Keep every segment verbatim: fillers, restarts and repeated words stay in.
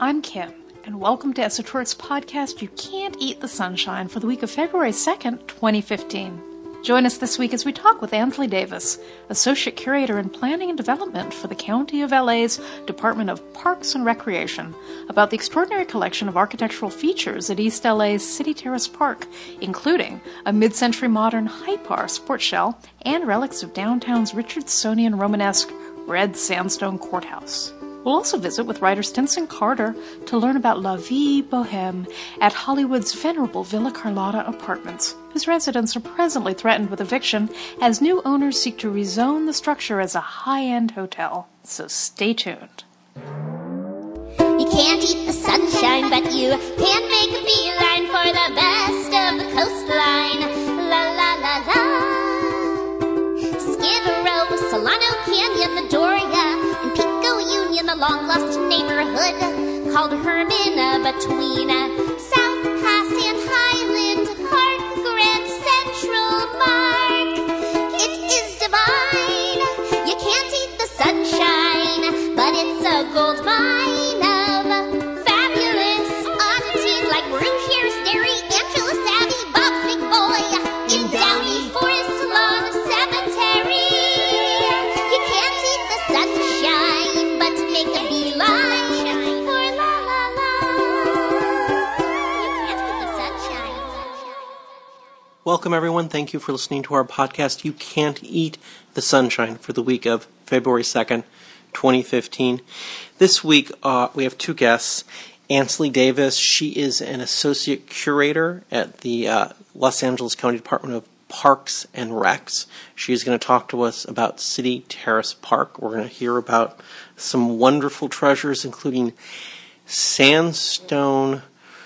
I'm Kim, and welcome to Esotouric's podcast, You Can't Eat the Sunshine, for the week of February second, twenty fifteen. Join us this week as we talk with Ansley Davis, Associate Curator in Planning and Development for the County of L A's Department of Parks and Recreation, about the extraordinary collection of architectural features at East L A's City Terrace Park, including a mid-century modern Hypar sports shell and relics of downtown's Richardsonian Romanesque red sandstone courthouse. We'll also visit with writer Stinson Carter to learn about La Vie Bohème at Hollywood's venerable Villa Carlotta apartments, whose residents are presently threatened with eviction as new owners seek to rezone the structure as a high-end hotel. So stay tuned. You can't eat the sunshine, but you can make a beeline for the best of the coastline. La la la la. Skid Row, Solano Canyon, the Doria, and Pico Union, the long-lost neighborhood called Hermina, between South Pass and Highland Park, Grand Central Park. It is divine. You can't eat the sunshine, but it's a gold mine of fabulous oddities like Brewshire's Dairy, Angeles Abbey, Bob's Big Boy, in Downey Forest Lawn Cemetery. You can't eat the sunshine, but make a beeline for la la la. You can't eat the sunshine. Welcome, everyone. Thank you for listening to our podcast, You Can't Eat the Sunshine, for the week of February second, twenty fifteen. This week, uh, we have two guests. Ansley Davis, she is an associate curator at the uh, Los Angeles County Department of Parks and Recs. She's going to talk to us about City Terrace Park. We're going to hear about some wonderful treasures, including sandstone,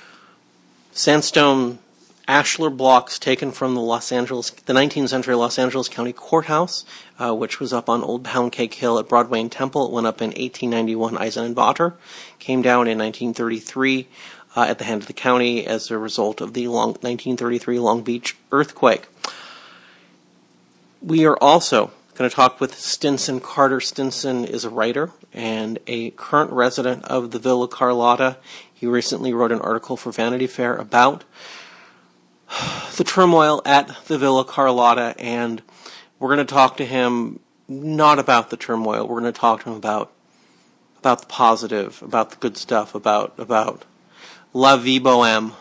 sandstone ashlar blocks taken from the Los Angeles, the nineteenth century Los Angeles County Courthouse, uh, which was up on Old Pound Cake Hill at Broadway and Temple. It went up in eighteen ninety-one, Eisenbacher, came down in nineteen thirty-three uh, at the hand of the county as a result of the long, nineteen thirty-three Long Beach earthquake. We are also going to talk with Stinson Carter. Stinson is a writer and a current resident of the Villa Carlotta. He recently wrote an article for Vanity Fair about the turmoil at the Villa Carlotta, and we're going to talk to him not about the turmoil. We're going to talk to him about about the positive, about the good stuff, about about La Vie Bohème,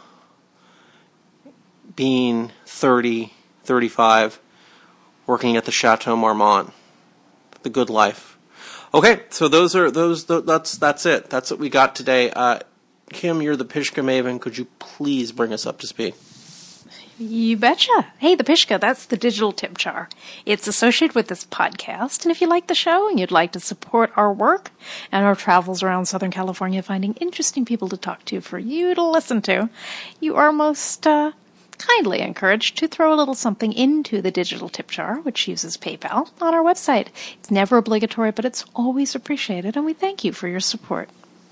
being thirty, thirty-five, working at the Chateau Marmont, the good life. Okay, so those are those. That's that's it. That's what we got today. Uh, Kim, you're the Pishka Maven. Could you please bring us up to speed? You betcha. Hey, the Pishka, that's the digital tip jar. It's associated with this podcast, and if you like the show and you'd like to support our work and our travels around Southern California finding interesting people to talk to for you to listen to, you are most uh, kindly encouraged to throw a little something into the digital tip jar, which uses PayPal, on our website. It's never obligatory, but it's always appreciated, and we thank you for your support.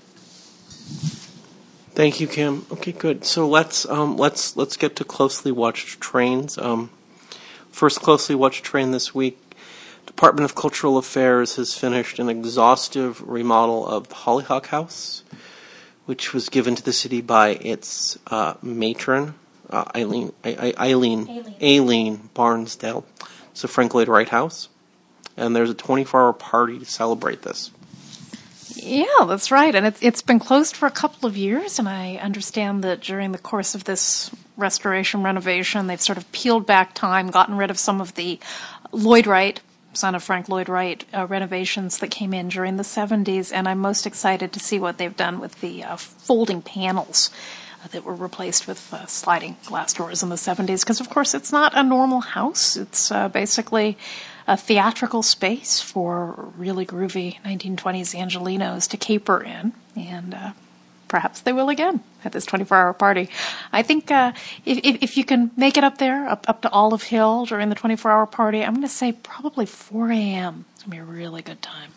Thank you, Kim. Okay, good. So let's um, let's let's get to closely watched trains. Um, first closely watched train this week. Department of Cultural Affairs has finished an exhaustive remodel of the Hollyhock House, which was given to the city by its uh, matron, uh, Eileen, I- I- Eileen, Aileen. Aileen Barnsdale. It's a Frank Lloyd Wright house, and there's a twenty-four hour party to celebrate this. Yeah, that's right. And it's it's been closed for a couple of years, and I understand that during the course of this restoration renovation, they've sort of peeled back time, gotten rid of some of the Lloyd Wright, son of Frank Lloyd Wright, uh, renovations that came in during the seventies, and I'm most excited to see what they've done with the uh, folding panels uh, that were replaced with uh, sliding glass doors in the seventies, because, of course, it's not a normal house. It's uh, basically a theatrical space for really groovy nineteen twenties Angelinos to caper in, and uh, perhaps they will again at this twenty-four hour party. I think uh, if, if you can make it up there, up, up to Olive Hill during the twenty-four hour party, I'm going to say probably four a.m. It's going to be a really good time.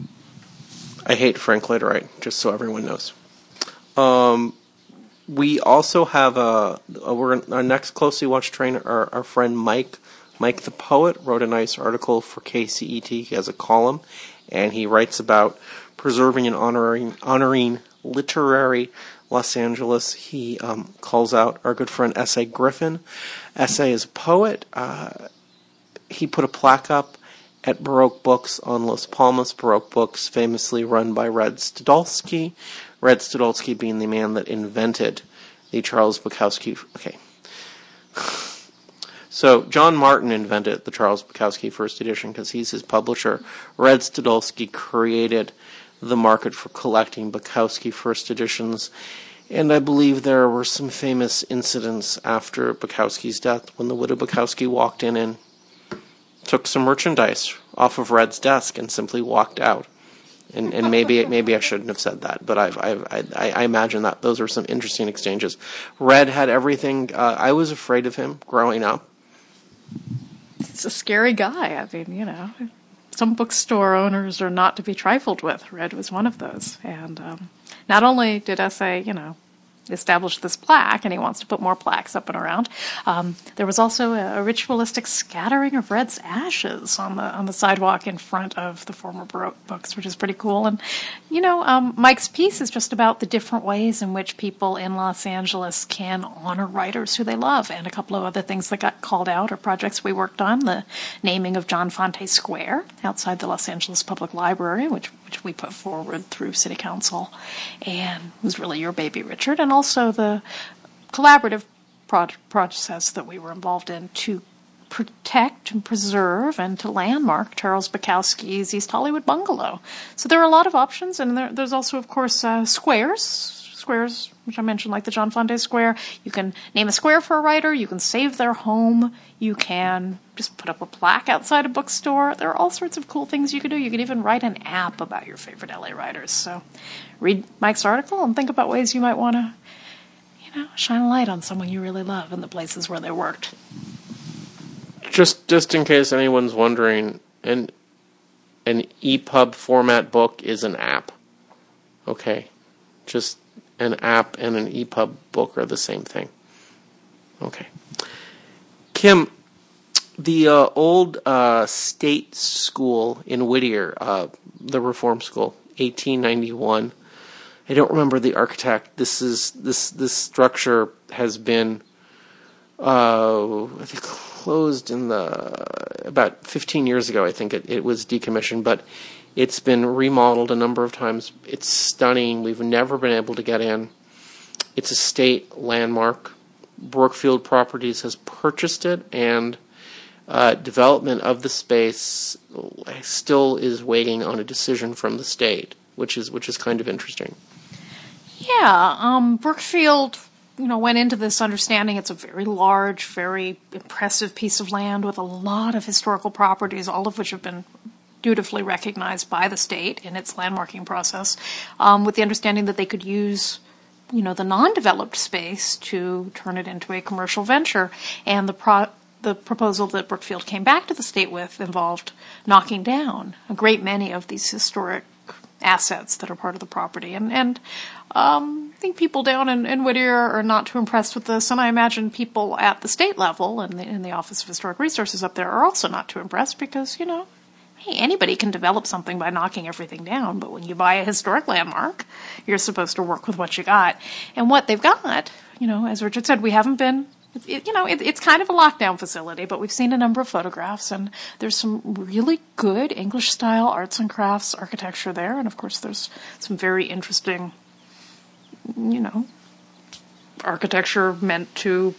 I hate Frank Lloyd Wright, just so everyone knows. Um, we also have a, a we're our next closely watched train. Our, our friend Mike. Mike the Poet wrote a nice article for K C E T. He has a column, and he writes about preserving and honoring honoring literary Los Angeles. He um, calls out our good friend S A Griffin. S A is a poet. Uh, he put a plaque up at Baroque Books on Las Palmas. Baroque Books, famously run by Red Studolsky. Red Studolsky being the man that invented the Charles Bukowski. Okay. So John Martin invented the Charles Bukowski first edition because he's his publisher. Red Studolsky created the market for collecting Bukowski first editions. And I believe there were some famous incidents after Bukowski's death when the widow Bukowski walked in and took some merchandise off of Red's desk and simply walked out. And, and maybe maybe I shouldn't have said that, but I've, I've, I I imagine that those are some interesting exchanges. Red had everything. Uh, I was afraid of him growing up. He's a scary guy. I mean, you know, some bookstore owners are not to be trifled with. Red was one of those. And um, not only did S A, you know, establish this plaque, and he wants to put more plaques up and around, um, there was also a, a ritualistic scattering of Red's ashes on the on the sidewalk in front of the former Baroque Books, which is pretty cool. And, you know, um, Mike's piece is just about the different ways in which people in Los Angeles can honor writers who they love, and a couple of other things that got called out are projects we worked on, the naming of John Fonte Square outside the Los Angeles Public Library, which which we put forward through City Council, and it was really your baby, Richard, and also the collaborative pro- process that we were involved in to protect and preserve and to landmark Charles Bukowski's East Hollywood bungalow. So there are a lot of options, and there, there's also, of course, uh, squares, squares, which I mentioned, like the John Fonte Square. You can name a square for a writer, you can save their home, you can just put up a plaque outside a bookstore. There are all sorts of cool things you can do. You can even write an app about your favorite L A writers. So read Mike's article and think about ways you might want to, you know, shine a light on someone you really love and the places where they worked. Just just in case anyone's wondering, an an E P U B format book is an app. Okay? Just an app and an E P U B book are the same thing. Okay. Kim, the uh, old uh, state school in Whittier, uh, the Reform School, eighteen ninety-one. I don't remember the architect. This is this this structure has been uh, I think closed in the about fifteen years ago. I think it, it was decommissioned, but it's been remodeled a number of times. It's stunning. We've never been able to get in. It's a state landmark. Brookfield Properties has purchased it, and uh, development of the space still is waiting on a decision from the state, which is which is kind of interesting. Yeah, um, Brookfield, you know, went into this understanding it's a very large, very impressive piece of land with a lot of historical properties, all of which have been dutifully recognized by the state in its landmarking process, um, with the understanding that they could use, you know, the non-developed space to turn it into a commercial venture. And the pro- the proposal that Brookfield came back to the state with involved knocking down a great many of these historic assets that are part of the property. And, and um, I think people down in, in Whittier are not too impressed with this, and I imagine people at the state level and the, in the Office of Historic Resources up there are also not too impressed because, you know, hey, anybody can develop something by knocking everything down, but when you buy a historic landmark, you're supposed to work with what you got. And what they've got, you know, as Richard said, we haven't been, it, you know, it, it's kind of a lockdown facility, but we've seen a number of photographs, and there's some really good English-style arts and crafts architecture there, and of course there's some very interesting, you know, architecture meant to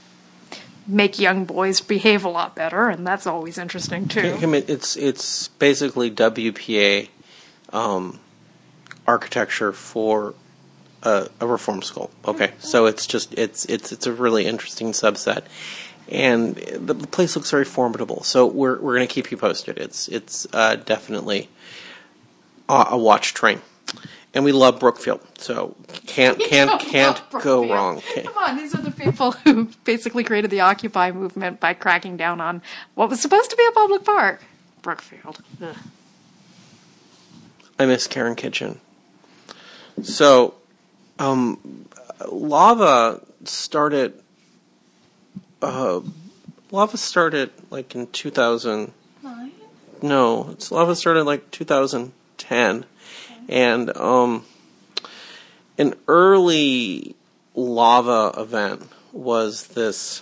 make young boys behave a lot better, and that's always interesting too. I mean, it's it's basically W P A um, architecture for a, a reform school. Okay, mm-hmm. So it's just it's it's it's a really interesting subset, and the, the place looks very formidable. So we're we're going to keep you posted. It's it's uh, definitely a, a watch train. And we love Brookfield, so can't can't can't go wrong. Can't. Come on, these are the people who basically created the Occupy movement by cracking down on what was supposed to be a public park. Brookfield. Ugh. I miss Karen Kitchen. So, um, Lava started. Uh, Lava started like in two thousand nine. No, it's Lava started like two thousand ten. And um, an early lava event was this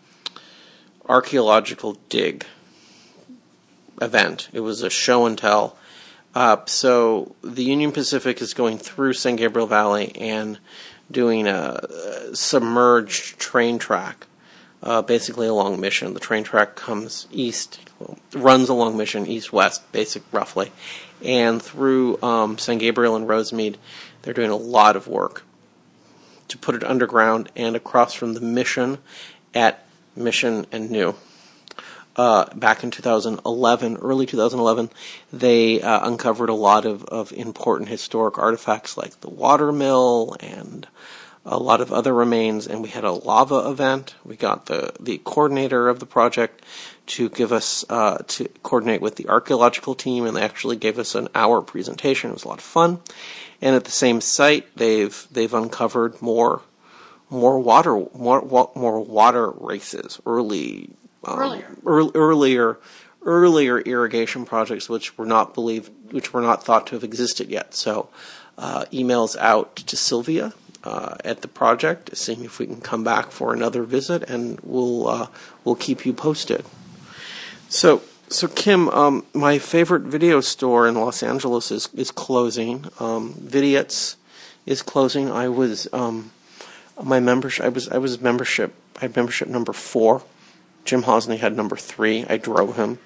archaeological dig event. It was a show and tell. Uh, so the Union Pacific is going through San Gabriel Valley and doing a, a submerged train track, uh, basically along Mission. The train track comes east, well, runs along Mission, east-west, basic roughly, and through um, San Gabriel and Rosemead. They're doing a lot of work to put it underground and across from the Mission at Mission and New. Uh, back in two thousand eleven, early two thousand eleven, they uh, uncovered a lot of, of important historic artifacts like the water mill and a lot of other remains, and we had a lava event. We got the, the coordinator of the project to give us, uh, to coordinate with the archaeological team, and they actually gave us an hour presentation. It was a lot of fun. And at the same site, they've, they've uncovered more, more water, more, more water races, early, um, earlier. Early, earlier, earlier irrigation projects, which were not believed, which were not thought to have existed yet. So, uh, emails out to Sylvia, uh, at the project, seeing if we can come back for another visit, and we'll, uh, we'll keep you posted. So, so Kim, um, my favorite video store in Los Angeles is, is closing. Um, Vidiots is closing. I was, um, my membership, I was, I was membership, I had membership number four. Jim Hosney had number three. I drove him.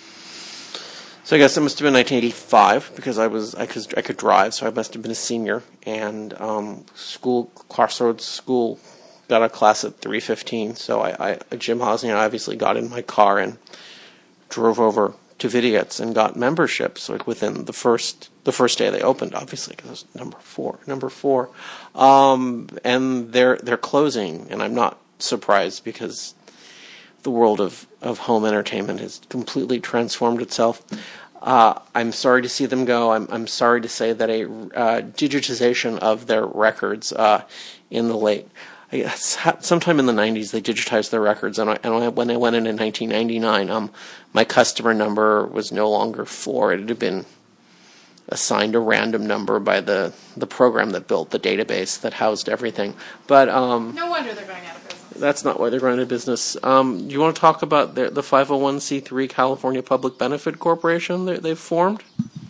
So I guess it must have been nineteen eighty-five, because I was, I could, I could drive, so I must have been a senior. And, um, school, Crossroads School got a class at three fifteen, so I, I, Jim Hosney and I obviously got in my car and drove over to Vidiots and got memberships, like within the first the first day they opened, obviously, because it was number four. Number four. Um, and they're they're closing, and I'm not surprised, because the world of, of home entertainment has completely transformed itself. Uh, I'm sorry to see them go. I'm I'm sorry to say that a uh, digitization of their records uh, in the late, I guess, sometime in the nineties, they digitized their records, and, I, and when I went in in nineteen ninety-nine, um, my customer number was no longer four. It had been assigned a random number by the, the program that built the database that housed everything. But um, no wonder they're going out of business. That's not why they're going out of business. Um, do you want to talk about the, the five oh one c three California Public Benefit Corporation that they've formed?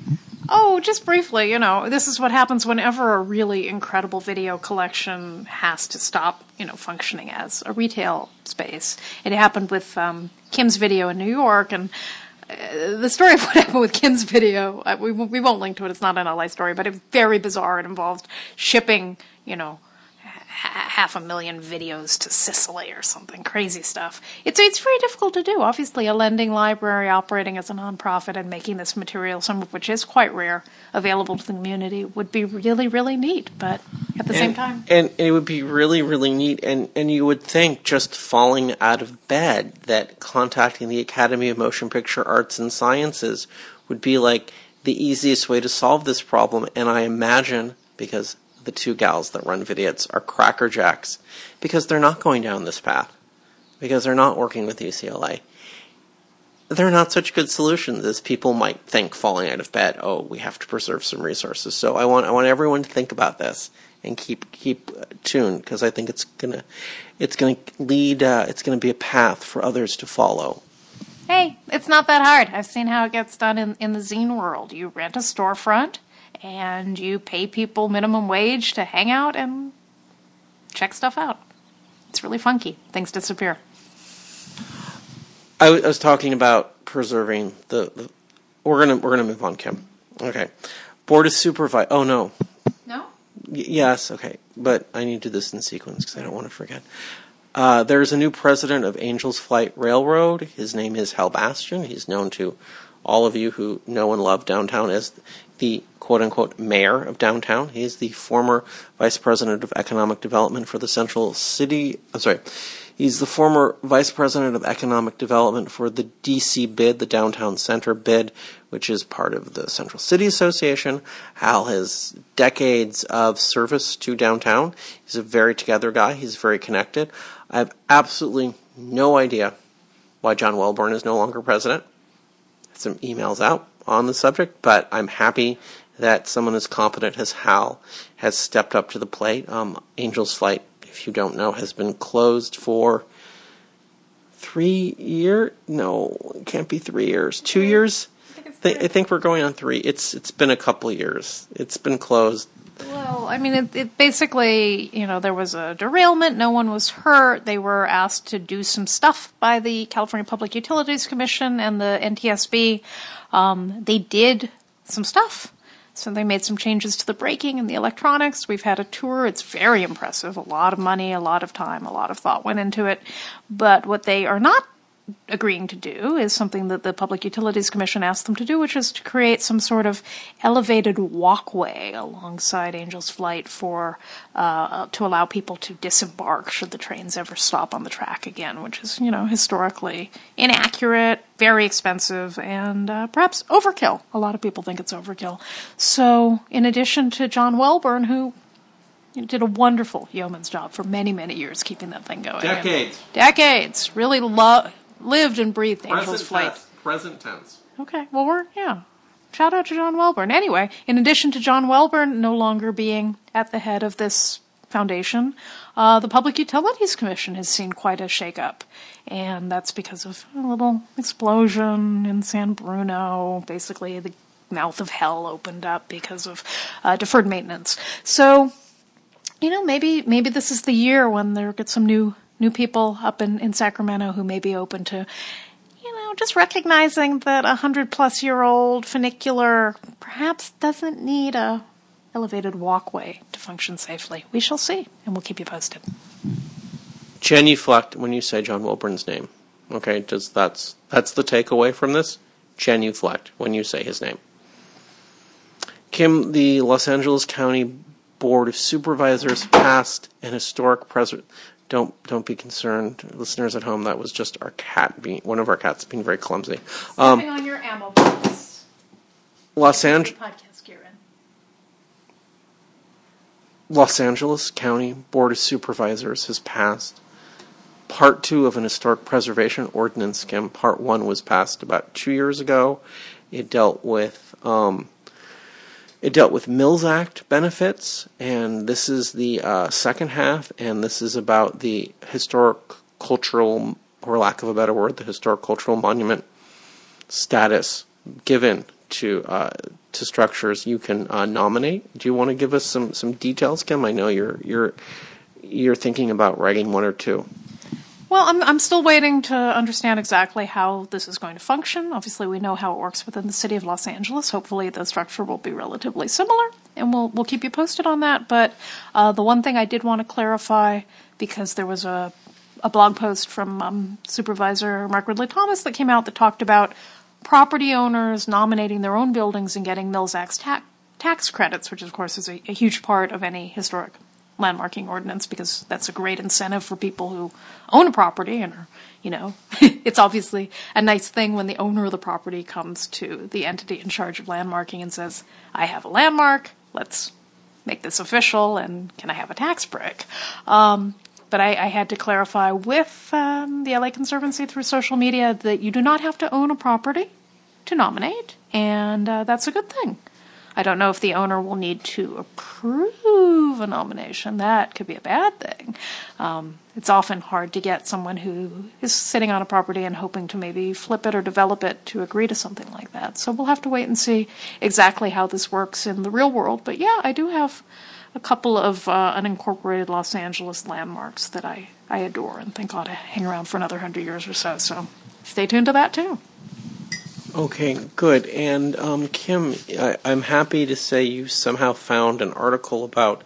Oh, just briefly, you know, this is what happens whenever a really incredible video collection has to stop, you know, functioning as a retail space. It happened with um, Kim's Video in New York, and uh, the story of what happened with Kim's Video, uh, we, we won't link to it, it's not an L A story, but it's very bizarre. It involved shipping, you know, half a million videos to Sicily or something, crazy stuff. It's it's very difficult to do. Obviously, a lending library operating as a nonprofit and making this material, some of which is quite rare, available to the community would be really, really neat. But at the and, same time, and it would be really, really neat. And and you would think, just falling out of bed, that contacting the Academy of Motion Picture Arts and Sciences would be like the easiest way to solve this problem. And I imagine, because the two gals that run Vidiots are crackerjacks, because they're not going down this path, because they're not working with U C L A. They're not such good solutions as people might think falling out of bed. Oh, we have to preserve some resources. So I want I want everyone to think about this and keep keep tuned, because I think it's gonna it's gonna lead uh, it's gonna be a path for others to follow. Hey, it's not that hard. I've seen how it gets done in in the zine world. You rent a storefront, and you pay people minimum wage to hang out and check stuff out. It's really funky. Things disappear. I, w- I was talking about preserving the, the. We're gonna we're gonna move on, Kim. Okay, Board of Supervisors. Oh no. No. Y- yes. Okay, but I need to do this in sequence because I don't want to forget. Uh, there's a new president of Angels Flight Railroad. His name is Hal Bastian. He's known to all of you who know and love downtown as the quote-unquote mayor of downtown. He is the former vice president of economic development for the Central City. I'm sorry. He's the former vice president of economic development for the D C bid, the Downtown Center bid, which is part of the Central City Association. Hal has decades of service to downtown. He's a very together guy. He's very connected. I have absolutely no idea why John Welborn is no longer president. Some emails out on the subject, but I'm happy that someone as competent as Hal has stepped up to the plate. Um, Angel's Flight, if you don't know, has been closed for three years. No, it can't be three years. Two years. I think, it's Th- I think we're going on three. It's it's been a couple of years. It's been closed. Well, I mean, it, it basically, you know, there was a derailment. No one was hurt. They were asked to do some stuff by the California Public Utilities Commission and the N T S B. Um, they did some stuff. So they made some changes to the braking and the electronics. We've had a tour. It's very impressive. A lot of money, a lot of time, a lot of thought went into it. But what they are not agreeing to do is something that the Public Utilities Commission asked them to do, which is to create some sort of elevated walkway alongside Angel's Flight for uh, to allow people to disembark should the trains ever stop on the track again, which is, you know, historically inaccurate, very expensive, and uh, perhaps overkill. A lot of people think it's overkill. So in addition to John Welborn, who did a wonderful yeoman's job for many, many years keeping that thing going. Decades. And decades. Really lo- lived and breathed Angel's Flight. Tense. Present tense. Okay. Well, we're, yeah. Shout out to John Welborn. Anyway, in addition to John Welborn no longer being at the head of this foundation, uh, the Public Utilities Commission has seen quite a shakeup. And that's because of a little explosion in San Bruno. Basically, the mouth of hell opened up because of uh, deferred maintenance. So, you know, maybe maybe this is the year when there get some new new people up in, in Sacramento who may be open to, you know, just recognizing that a hundred plus year old funicular perhaps doesn't need a elevated walkway to function safely. We shall see, and we'll keep you posted. Genuflect when you say John Welborn's name. Okay, does that's that's the takeaway from this? Genuflect when you say his name. Kim, the Los Angeles County Board of Supervisors passed an historic pres- Don't don't be concerned, listeners at home. That was just our cat being one of our cats being very clumsy. Um, Stepping on your ammo box. Los Angeles podcast gear in. Los Angeles County Board of Supervisors has passed Part Two of an historic preservation ordinance. Kim, Part One was passed about two years ago. It dealt with. Um, It dealt with Mills Act benefits, and this is the uh, second half, and this is about the historic cultural, or lack of a better word, the historic cultural monument status given to uh, to structures you can uh, nominate. Do you want to give us some, some details, Kim? I know you're you're you're thinking about writing one or two. Well, I'm I'm still waiting to understand exactly how this is going to function. Obviously, we know how it works within the city of Los Angeles. Hopefully, the structure will be relatively similar, and we'll we'll keep you posted on that. But uh, the one thing I did want to clarify, because there was a a blog post from um, Supervisor Mark Ridley Thomas that came out that talked about property owners nominating their own buildings and getting Mills Act ta- tax credits, which of course is a, a huge part of any historic landmarking ordinance, because that's a great incentive for people who own a property and are, you know, it's obviously a nice thing when the owner of the property comes to the entity in charge of landmarking and says, I have a landmark, let's make this official, and can I have a tax break? Um, but I, I had to clarify with um, the L A Conservancy through social media that you do not have to own a property to nominate, and uh, that's a good thing. I don't know if the owner will need to approve a nomination. That could be a bad thing. Um, it's often hard to get someone who is sitting on a property and hoping to maybe flip it or develop it to agree to something like that. So we'll have to wait and see exactly how this works in the real world. But yeah, I do have a couple of uh, unincorporated Los Angeles landmarks that I, I adore and think ought to hang around for another hundred years or so. So stay tuned to that too. Okay, good. And um, Kim, I, I'm happy to say you somehow found an article about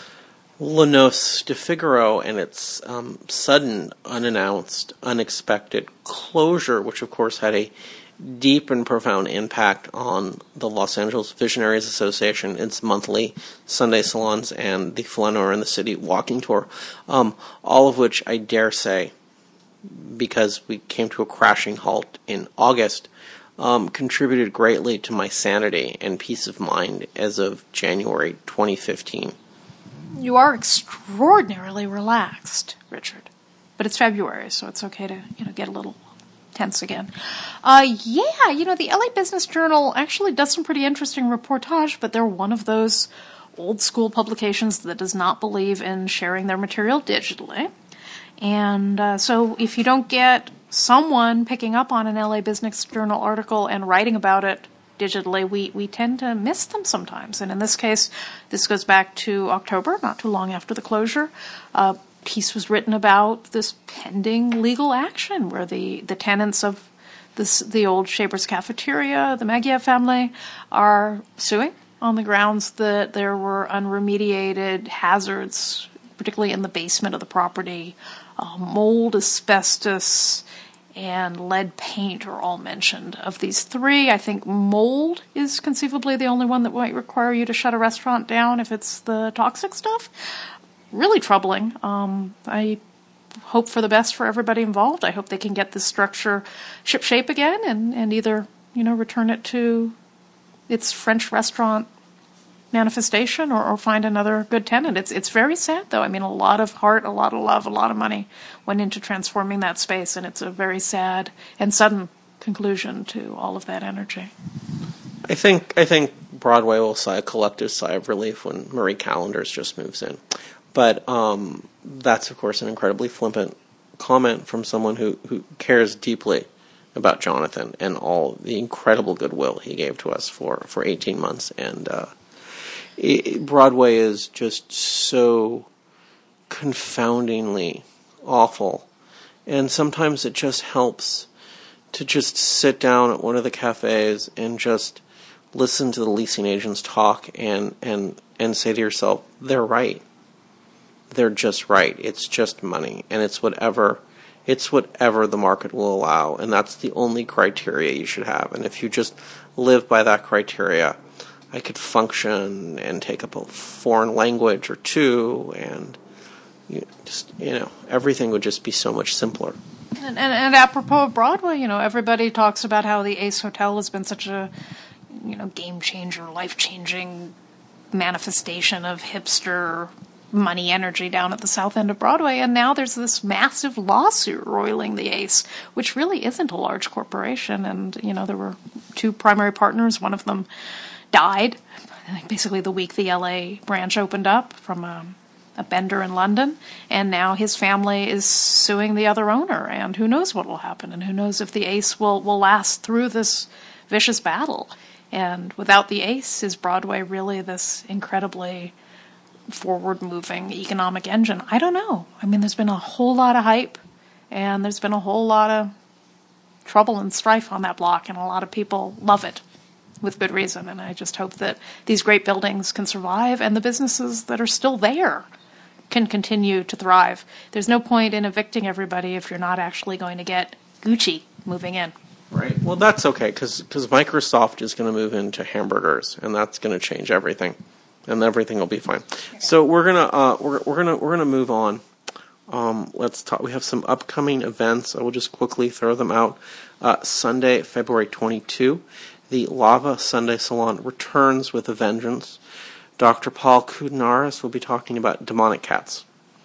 Llanos de Figaro and its um, sudden, unannounced, unexpected closure, which of course had a deep and profound impact on the Los Angeles Visionaries Association, its monthly Sunday salons, and the Flaneur in the City walking tour, um, all of which I dare say, because we came to a crashing halt in August, Um, contributed greatly to my sanity and peace of mind as of January twenty fifteen. You are extraordinarily relaxed, Richard. But it's February, so it's okay to, you know, get a little tense again. Uh, yeah, you know, the L A Business Journal actually does some pretty interesting reportage, but they're one of those old school publications that does not believe in sharing their material digitally. And uh, so if you don't get someone picking up on an L A Business Journal article and writing about it digitally, we, we tend to miss them sometimes. And in this case, this goes back to October, not too long after the closure. A piece was written about this pending legal action where the, the tenants of this, the old Shaber's Cafeteria, the Magiev family, are suing on the grounds that there were unremediated hazards, particularly in the basement of the property. Uh, mold, asbestos, and lead paint are all mentioned. Of these three, I think mold is conceivably the only one that might require you to shut a restaurant down if it's the toxic stuff. Really troubling. Um, I hope for the best for everybody involved. I hope they can get this structure ship-shape again and, and either, you know, return it to its French restaurant manifestation or, or find another good tenant. It's it's very sad, though. I mean, a lot of heart, a lot of love, a lot of money went into transforming that space, and it's a very sad and sudden conclusion to all of that energy. I think I think Broadway will sigh a collective sigh of relief when Marie Callender's just moves in. But um, that's, of course, an incredibly flippant comment from someone who, who cares deeply about Jonathan and all the incredible goodwill he gave to us for, for eighteen months. And uh, it, Broadway is just so confoundingly awful. And sometimes it just helps to just sit down at one of the cafes and just listen to the leasing agents talk and, and, and say to yourself, they're right. They're just right. It's just money. And it's whatever... It's whatever the market will allow, and that's the only criteria you should have. And if you just live by that criteria, I could function and take up a foreign language or two, and you just, you know, everything would just be so much simpler. And, and, and apropos of Broadway, you know, everybody talks about how the Ace Hotel has been such a, you know, game changer, life changing manifestation of hipster money energy down at the south end of Broadway, and now there's this massive lawsuit roiling the Ace, which really isn't a large corporation. And, you know, there were two primary partners. One of them died, I think basically the week the L A branch opened up, from a, a bender in London, and now his family is suing the other owner, and who knows what will happen, and who knows if the Ace will, will last through this vicious battle. And without the Ace, is Broadway really this incredibly forward-moving economic engine? I don't know. I mean, there's been a whole lot of hype, and there's been a whole lot of trouble and strife on that block, and a lot of people love it with good reason. And I just hope that these great buildings can survive, and the businesses that are still there can continue to thrive. There's no point in evicting everybody if you're not actually going to get Gucci moving in. Right. Well, that's okay, because Microsoft is going to move into hamburgers, and that's going to change everything. And everything will be fine. Okay. So we're gonna uh, we're we're gonna we're gonna move on. Um, let's talk. We have some upcoming events. I will just quickly throw them out. Uh, Sunday, February twenty-second, the Lava Sunday Salon returns with a vengeance. Doctor Paul Koudounaris will be talking about demonic cats.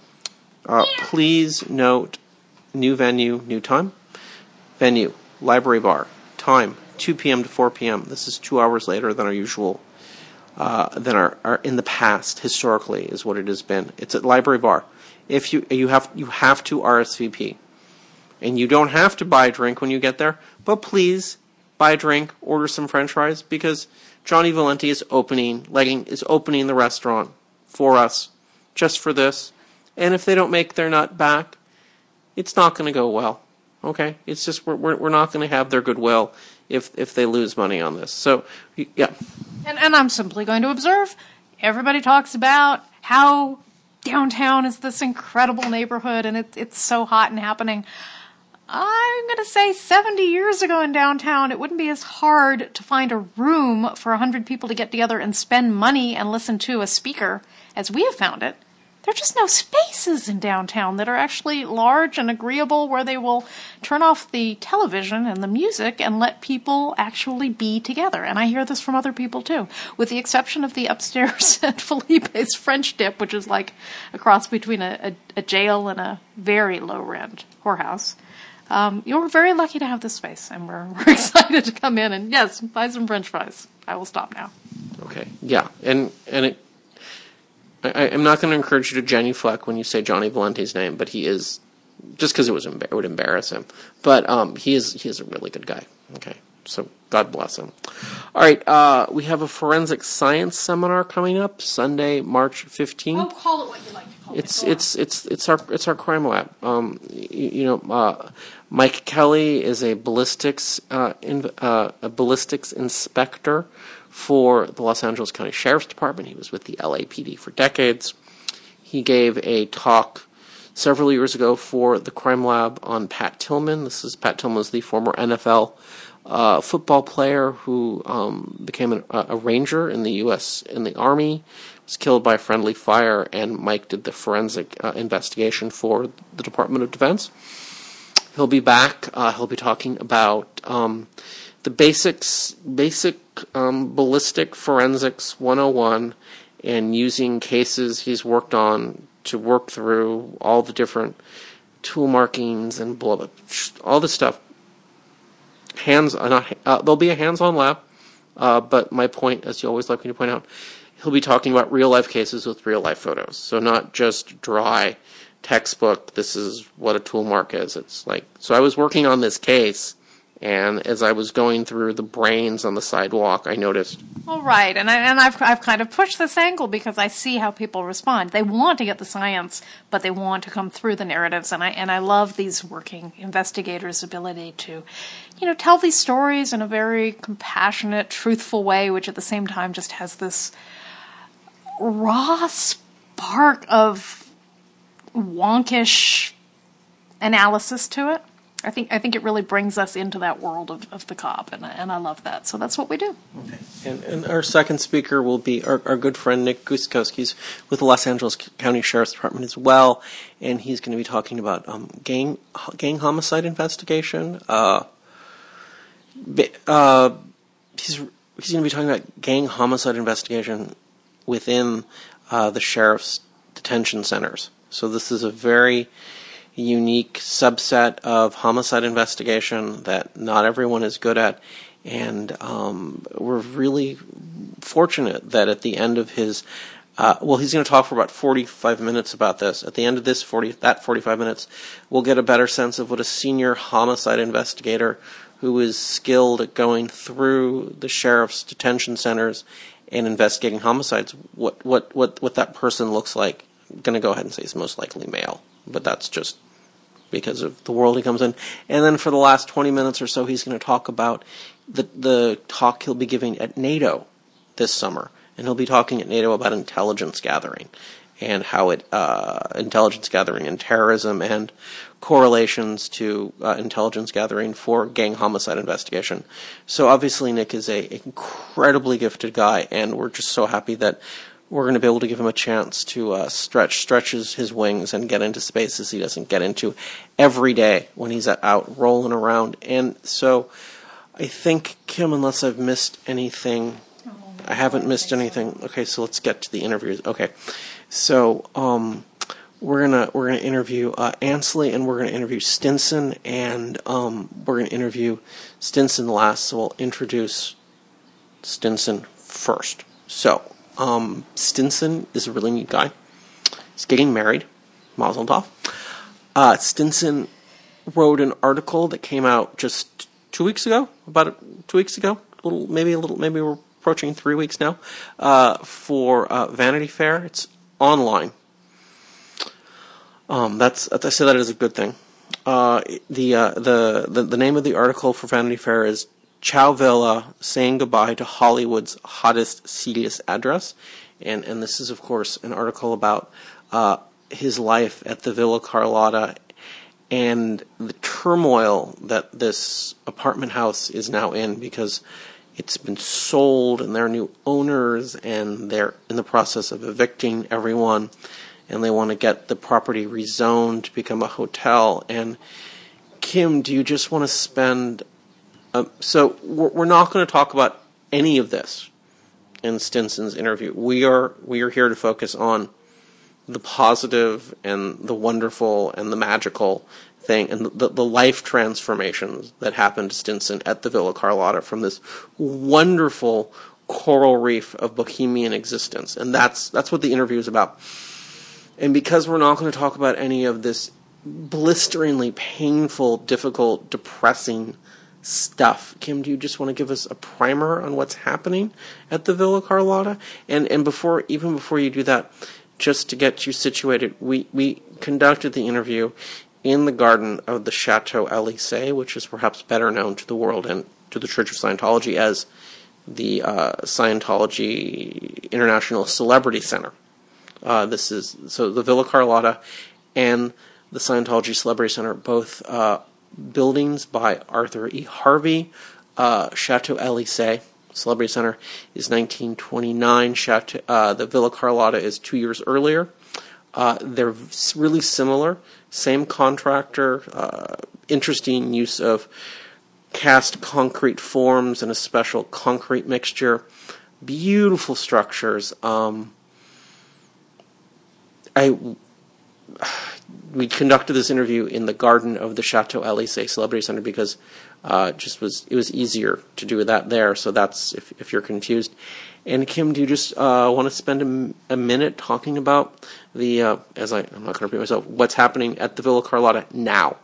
Uh, please note: new venue, new time. Venue: Library Bar. Time: two p.m. to four p.m. This is two hours later than our usual. Uh, than our, our in the past historically is what it has been. It's at Library Bar. If you you have you have to R S V P, and you don't have to buy a drink when you get there, but please buy a drink, order some French fries, because Johnny Valenti is opening legging is opening the restaurant for us just for this. And if they don't make their nut back, it's not going to go well. Okay, it's just we're we're, we're not going to have their goodwill if if they lose money on this. So yeah. And, and I'm simply going to observe, everybody talks about how downtown is this incredible neighborhood and it, it's so hot and happening. I'm going to say seventy years ago in downtown, it wouldn't be as hard to find a room for one hundred people to get together and spend money and listen to a speaker as we have found it. There are just no spaces in downtown that are actually large and agreeable where they will turn off the television and the music and let people actually be together. And I hear this from other people too, with the exception of the upstairs at Felipe's French Dip, which is like a cross between a, a, a jail and a very low-rent whorehouse. um, you're very lucky to have this space, and we're, we're excited to come in and, yes, buy some French fries. I will stop now. Okay, yeah, and and it, I, I'm not going to encourage you to genuflect when you say Johnny Valente's name, but he is, just because it was it would embarrass him, but um, he is he is a really good guy. Okay, so God bless him. All right, uh, we have a forensic science seminar coming up Sunday, March fifteenth. Oh, call it what you like to call It's it. it's it's it's our it's our crime lab. Um, you, you know, uh, Mike Kelly is a ballistics uh, in, uh, a ballistics inspector for the Los Angeles County Sheriff's Department. He was with the L A P D for decades. He gave a talk several years ago for the crime lab on Pat Tillman. This is Pat Tillman, was the former N F L uh, football player who um, became an, a ranger in the U S in the Army. Was killed by friendly fire, and Mike did the forensic uh, investigation for the Department of Defense. He'll be back. Uh, he'll be talking about um, the basics, basic um, ballistic forensics one oh one, and using cases he's worked on to work through all the different tool markings and blah, blah, all this stuff. Hands, uh, not, uh, there'll be a hands-on lab, uh, but my point, as you always like me to point out, he'll be talking about real-life cases with real-life photos. So not just dry textbook, this is what a tool mark is. It's like, so I was working on this case, and as I was going through the brains on the sidewalk, I noticed. All right, and, I, and I've, I've kind of pushed this angle because I see how people respond. They want to get the science, but they want to come through the narratives, and I and I love these working investigators' ability to, you know, tell these stories in a very compassionate, truthful way, which at the same time just has this raw spark of wonkish analysis to it. I think I think it really brings us into that world of, of the cop, and, and I love that. So that's what we do. Okay. And, and our second speaker will be our, our good friend Nick Guskowski. He's with the Los Angeles County Sheriff's Department as well, and he's going to be talking about um, gang gang homicide investigation. Uh, uh, he's he's going to be talking about gang homicide investigation within uh, the sheriff's detention centers. So this is a very unique subset of homicide investigation that not everyone is good at, and um, we're really fortunate that at the end of his, uh, well, he's going to talk for about forty-five minutes about this. At the end of this forty, that forty-five minutes, we'll get a better sense of what a senior homicide investigator who is skilled at going through the sheriff's detention centers and investigating homicides, what what what, what that person looks like. I'm going to go ahead and say he's most likely male, but that's just because of the world he comes in. And then for the last twenty minutes or so, he's going to talk about the the talk he'll be giving at NATO this summer. And he'll be talking at NATO about intelligence gathering and how it, uh, intelligence gathering and terrorism and correlations to uh, intelligence gathering for gang homicide investigation. So obviously Nick is a incredibly gifted guy, and we're just so happy that we're going to be able to give him a chance to uh, stretch stretches his wings and get into spaces he doesn't get into every day when he's out rolling around. And so I think, Kim, unless I've missed anything, I haven't missed anything. Okay, so let's get to the interviews. Okay, so um, we're gonna we're gonna interview uh, Ansley, and we're gonna interview Stinson, and um, we're gonna interview Stinson last. So we'll introduce Stinson first. So. Um, Stinson is a really neat guy. He's getting married. Mazel tov. Uh, Stinson wrote an article that came out just two weeks ago, about two weeks ago, a little, maybe a little, maybe we're approaching three weeks now, uh, for uh, Vanity Fair. It's online. Um, that's, I say that is a good thing. Uh, the, uh, the the the name of the article for Vanity Fair is Chow Villa saying goodbye to Hollywood's hottest, seediest address. And and this is, of course, an article about uh, his life at the Villa Carlotta and the turmoil that this apartment house is now in, because it's been sold and there are new owners and they're in the process of evicting everyone, and they want to get the property rezoned to become a hotel. And Kim, do you just want to spend... Um, so we're, we're not going to talk about any of this in Stinson's interview. We are we are here to focus on the positive and the wonderful and the magical thing and the, the life transformations that happened to Stinson at the Villa Carlotta from this wonderful coral reef of bohemian existence. And that's that's what the interview is about. And because we're not going to talk about any of this blisteringly painful, difficult, depressing stuff, Kim, do you just want to give us a primer on what's happening at the Villa Carlotta? And and before even before you do that, just to get you situated, we, we conducted the interview in the garden of the Chateau Elysée, which is perhaps better known to the world and to the Church of Scientology as the uh, Scientology International Celebrity Center. Uh, this is so the Villa Carlotta and the Scientology Celebrity Center, both uh, buildings by Arthur E. Harvey. Uh, Chateau Elysée Celebrity Center is nineteen twenty-nine. Chateau, uh, the Villa Carlotta is two years earlier. Uh, they're really similar. Same contractor. Uh, interesting use of cast concrete forms and a special concrete mixture. Beautiful structures. Um, I we conducted this interview in the garden of the Chateau Elysée Celebrity Center because uh, it just was it was easier to do that there. So that's if if you're confused. And Kim, do you just uh, want to spend a, a minute talking about the uh, as I I'm not going to repeat myself what's happening at the Villa Carlotta now?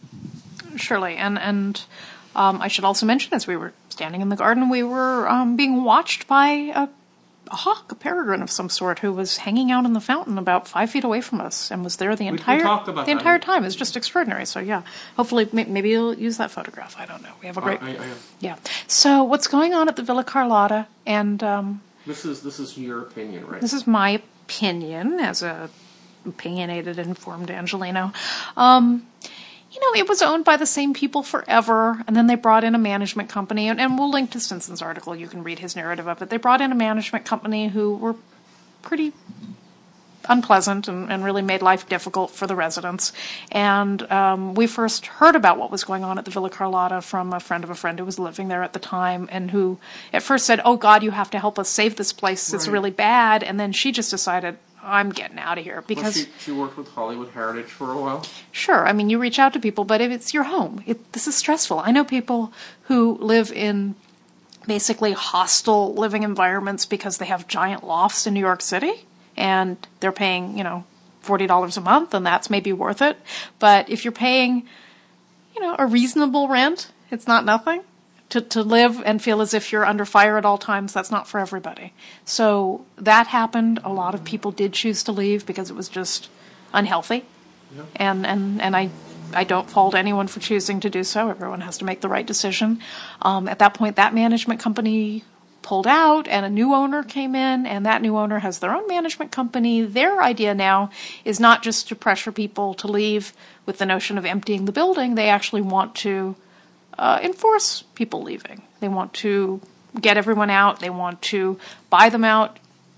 Surely, and and um, I should also mention, as we were standing in the garden, we were um, being watched by a. a hawk, a peregrine of some sort, who was hanging out in the fountain about five feet away from us and was there the entire the entire time. It's just extraordinary. So yeah, hopefully maybe you'll use that photograph. I don't know. We have a great I, I, I yeah. So what's going on at the Villa Carlotta? And um, this is this is your opinion, right? This is my opinion as a opinionated, informed Angelino. Um, You know, it was owned by the same people forever, and then they brought in a management company, and, and we'll link to Stinson's article. You can read his narrative of it. They brought in a management company who were pretty unpleasant and, and really made life difficult for the residents. And um, we first heard about what was going on at the Villa Carlotta from a friend of a friend who was living there at the time, and who at first said, "Oh, God, you have to help us save this place. It's right. really bad." And then she just decided, I'm getting out of here because well, she, she worked with Hollywood Heritage for a while. Sure, I mean you reach out to people, but if it's your home, it, this is stressful. I know people who live in basically hostile living environments because they have giant lofts in New York City, and they're paying you know forty dollars a month, and that's maybe worth it. But if you're paying, you know, a reasonable rent, it's not nothing. To, to live and feel as if you're under fire at all times, that's not for everybody. So that happened. A lot of people did choose to leave because it was just unhealthy. Yeah. And, and, and I I don't fault anyone for choosing to do so. Everyone has to make the right decision. Um, at that point, that management company pulled out and a new owner came in, and that new owner has their own management company. Their idea now is not just to pressure people to leave with the notion of emptying the building. They actually want to Uh, enforce people leaving. They want to get everyone out. They want to buy them out,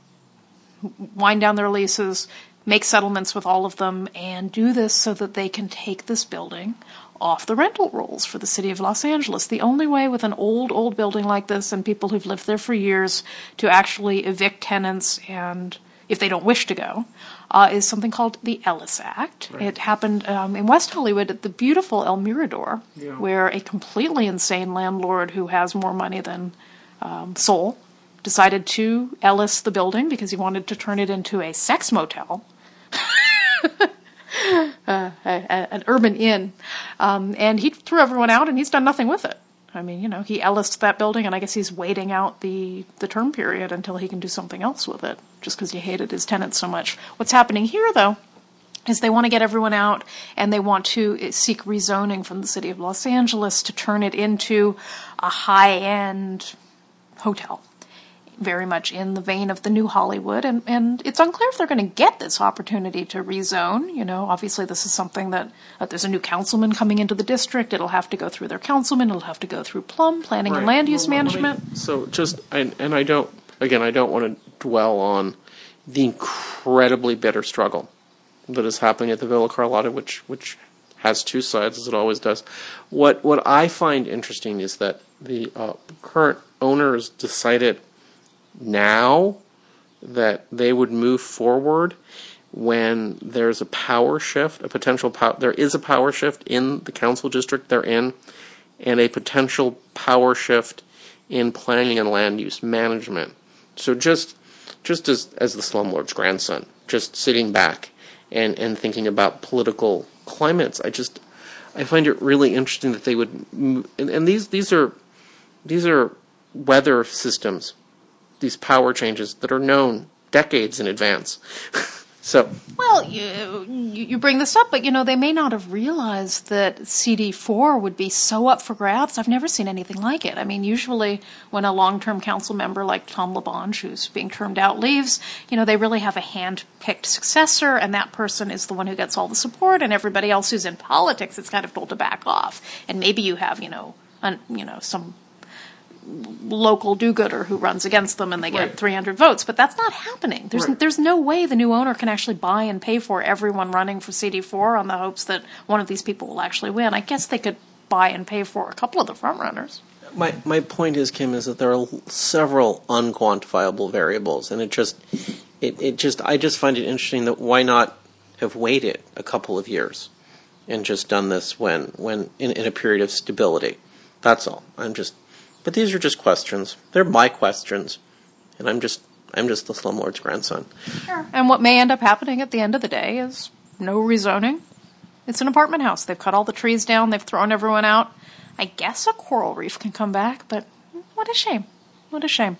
wind down their leases, make settlements with all of them, and do this so that they can take this building off the rental rolls for the city of Los Angeles. The only way with an old, old building like this and people who've lived there for years to actually evict tenants, and if they don't wish to go, uh, is something called the Ellis Act. Right. It happened um, in West Hollywood at the beautiful El Mirador, yeah. where a completely insane landlord who has more money than um, soul decided to Ellis the building because he wanted to turn it into a sex motel. uh, a, a, an urban inn. Um, and he threw everyone out, and he's done nothing with it. I mean, you know, he Ellised that building, and I guess he's waiting out the, the term period until he can do something else with it, just because he hated his tenants so much. What's happening here, though, is they want to get everyone out, and they want to seek rezoning from the city of Los Angeles to turn it into a high-end hotel, very much in the vein of the new Hollywood. And, and it's unclear if they're going to get this opportunity to rezone. You know, obviously this is something that, uh, there's a new councilman coming into the district. It'll have to go through their councilman. It'll have to go through Plum, Planning right. and Land Use well, Management. Me, so just, and, and I don't, again, I don't want to dwell on the incredibly bitter struggle that is happening at the Villa Carlotta, which, which has two sides, as it always does. What, what I find interesting is that the uh, current owners decided now that they would move forward when there's a power shift, a potential power, there is a power shift in the council district they're in, and a potential power shift in planning and land use management. So just just as, as the slumlord's grandson, just sitting back and, and thinking about political climates, I just, I find it really interesting that they would, and, and these these are these are weather systems, these power changes that are known decades in advance. So, well, you, you bring this up, but, you know, they may not have realized that C D four would be so up for grabs. I've never seen anything like it. I mean, usually when a long-term council member like Tom LaBonge, who's being termed out, leaves, you know, they really have a hand-picked successor, and that person is the one who gets all the support, and everybody else who's in politics is kind of told to back off. And maybe you have, you know, un, you know, some local do-gooder who runs against them and they get right. three hundred votes, but that's not happening. There's right. there's no way the new owner can actually buy and pay for everyone running for C D four on the hopes that one of these people will actually win. I guess they could buy and pay for a couple of the front runners. My my point is, Kim, is that there are several unquantifiable variables, and it just it, it just I just find it interesting that why not have waited a couple of years and just done this when when in, in a period of stability. That's all. I'm just But these are just questions. They're my questions, and I'm just I'm just the slumlord's grandson. Sure. And what may end up happening at the end of the day is no rezoning. It's an apartment house. They've cut all the trees down. They've thrown everyone out. I guess a coral reef can come back, but what a shame. What a shame.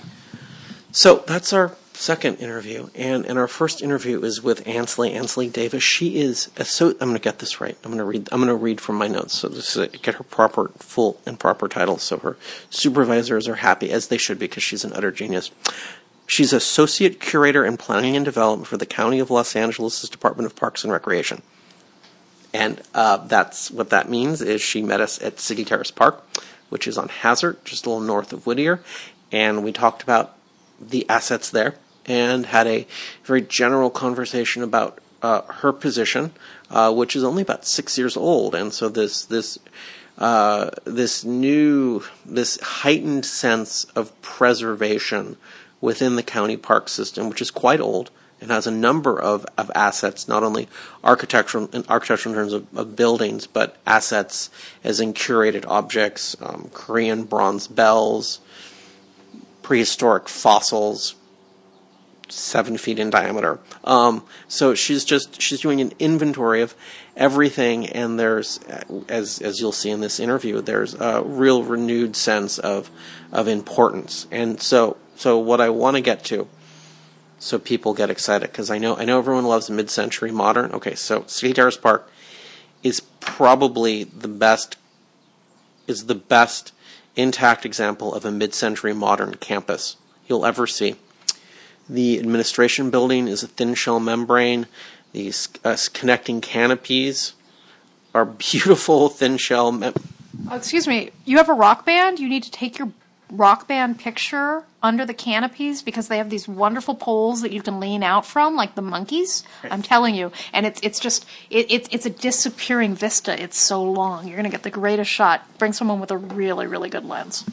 So that's our second interview, and, and our first interview is with Ansley Ansley Davis. She is a so I'm going to get this right. I'm going to read. I'm going to read from my notes so this is, get her proper, full, and proper title, so her supervisors are happy, as they should be, because she's an utter genius. She's associate curator in planning and development for the County of Los Angeles' Department of Parks and Recreation, and uh, that's what that means. Is she met us at City Terrace Park, which is on Hazard, just a little north of Whittier, and we talked about the assets there, and had a very general conversation about uh, her position, uh, which is only about six years old, and so this this uh, this new this heightened sense of preservation within the county park system, which is quite old and has a number of, of assets, not only architectural in architectural in terms of, of buildings, but assets as in curated objects, um, Korean bronze bells, prehistoric fossils, seven feet in diameter. Um, so she's just she's doing an inventory of everything, and there's, as as you'll see in this interview, there's a real renewed sense of of importance. And so so what I want to get to, so people get excited, because I know I know everyone loves mid-century modern. Okay, so City Terrace Park is probably the best is the best intact example of a mid-century modern campus you'll ever see. The administration building is a thin shell membrane. These uh, connecting canopies are beautiful thin shell. Mem- oh, excuse me, you have a rock band? You need to take your rock band picture under the canopies because they have these wonderful poles that you can lean out from, like the monkeys. Right. I'm telling you, and it's it's just it, it's it's a disappearing vista. It's so long. You're going to get the greatest shot. Bring someone with a really really good lens.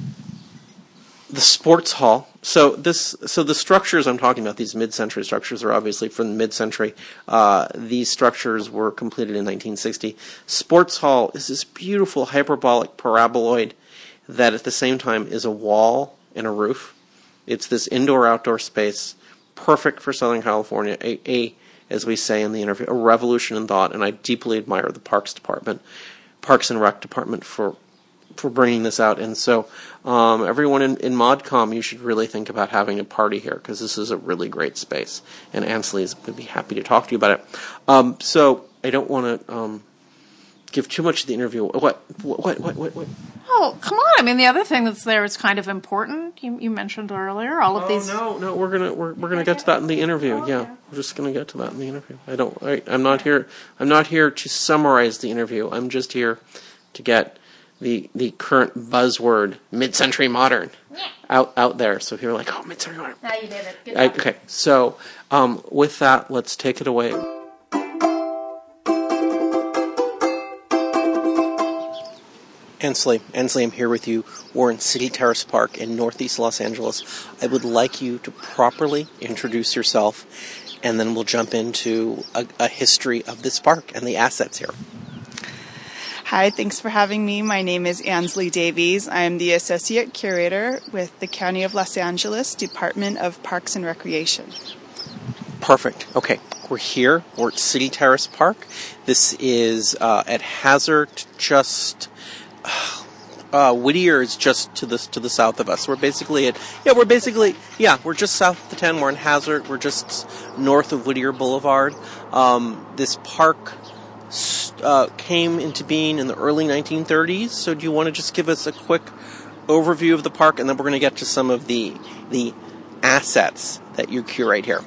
The sports hall. So this, so the structures I'm talking about, these mid-century structures, are obviously from the mid-century. Uh, these structures were completed in nineteen sixty. Sports hall is this beautiful hyperbolic paraboloid that at the same time is a wall and a roof. It's this indoor-outdoor space, perfect for Southern California, a, a, as we say in the interview, a revolution in thought, and I deeply admire the Parks Department, Parks and Rec Department for for bringing this out. And so um, everyone in, in ModCom, you should really think about having a party here, because this is a really great space, and Ansley would be happy to talk to you about it. Um, so I don't want to um, give too much of the interview. What? What? What? What? What? Oh, come on! I mean, the other thing that's there is kind of important. You, you mentioned earlier all of oh, these. no, no, we're gonna we're we're gonna get to that in the interview. Oh, yeah, okay. we're just gonna get to that in the interview. I don't. I, I'm not here. I'm not here to summarize the interview. I'm just here to get the the current buzzword mid-century modern yeah. out out there. So people are like, oh, mid-century modern. Now you did it. Good I, job. okay, so um, with that, let's take it away. Ansley, Ansley, I'm here with you. We're in City Terrace Park in Northeast Los Angeles. I would like you to properly introduce yourself, and then we'll jump into a, a history of this park and the assets here. Hi, thanks for having me. My name is Ansley Davies. I'm the Associate Curator with the County of Los Angeles Department of Parks and Recreation. Perfect. Okay, we're here. We're at City Terrace Park. This is uh, at Hazard, just... Uh, Whittier is just to the to the south of us. We're basically at yeah. We're basically yeah. We're just south of the ten. We're in Hazard. We're just north of Whittier Boulevard. Um, this park uh, came into being in the early nineteen thirties. So, do you want to just give us a quick overview of the park, and then we're going to get to some of the the assets that you curate here.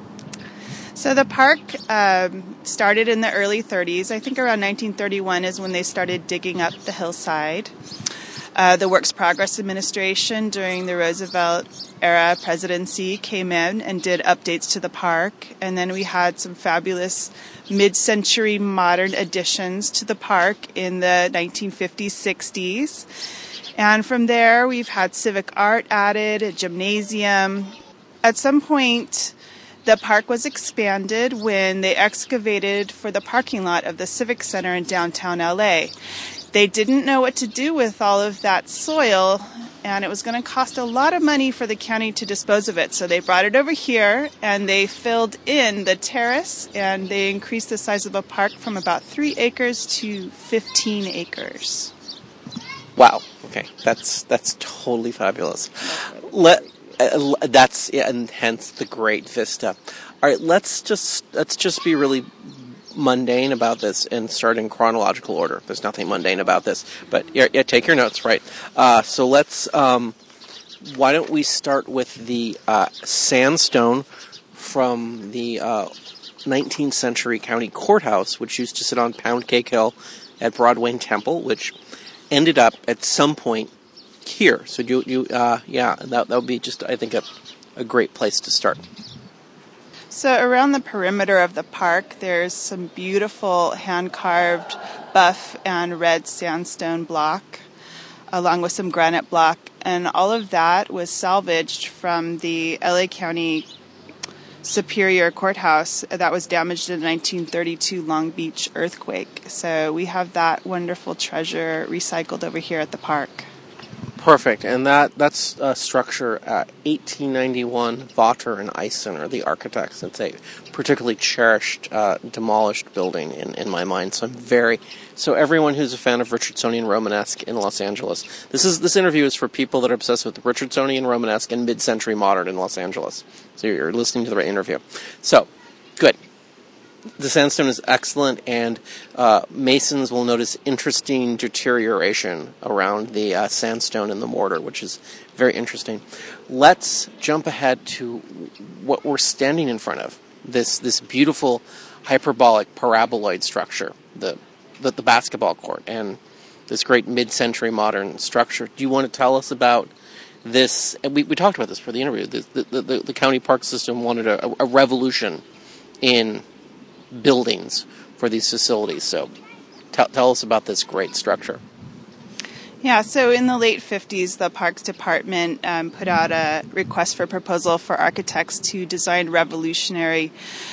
So the park um, started in the early thirties. I think around nineteen thirty-one is when they started digging up the hillside. Uh, the Works Progress Administration during the Roosevelt era presidency came in and did updates to the park. And then we had some fabulous mid-century modern additions to the park in the nineteen fifties, sixties. And from there, we've had civic art added, a gymnasium. At some point, the park was expanded when they excavated for the parking lot of the Civic Center in downtown L A. They didn't know what to do with all of that soil, and it was going to cost a lot of money for the county to dispose of it. So they brought it over here, and they filled in the terrace, and they increased the size of the park from about three acres to fifteen acres. Wow. Okay, that's that's totally fabulous. Let uh, that's yeah, and hence the great vista. All right, let's just let's just be really mundane about this and start in chronological order. There's nothing mundane about this, but yeah, yeah take your notes, right? Uh, so let's. Um, why don't we start with the uh, sandstone from the uh, nineteenth century county courthouse, which used to sit on Pound Cake Hill at Broadway and Temple, which ended up at some point here. So you, you, uh, yeah, that that would be just, I think, a a great place to start. So around the perimeter of the park, there's some beautiful hand-carved buff and red sandstone block, along with some granite block, and all of that was salvaged from the L A County Superior Courthouse that was damaged in the nineteen thirty-two Long Beach earthquake. So we have that wonderful treasure recycled over here at the park. Perfect, and that that's a structure at eighteen ninety-one. Vater and Eisen are the architects. It's a particularly cherished, uh, demolished building in, in my mind. So I'm very so everyone who's a fan of Richardsonian Romanesque in Los Angeles. This is this interview is for people that are obsessed with Richardsonian Romanesque and mid-century modern in Los Angeles. So you're listening to the right interview. So good. The sandstone is excellent, and uh, masons will notice interesting deterioration around the uh, sandstone and the mortar, which is very interesting. Let's jump ahead to what we're standing in front of, this this beautiful hyperbolic paraboloid structure, the, the, the basketball court, and this great mid-century modern structure. Do you want to tell us about this? And we, we talked about this for the interview. The, the, the, the county park system wanted a, a revolution in buildings for these facilities. So t- tell us about this great structure. Yeah, so in the late fifties, the Parks Department um, put out a request for proposal for architects to design revolutionary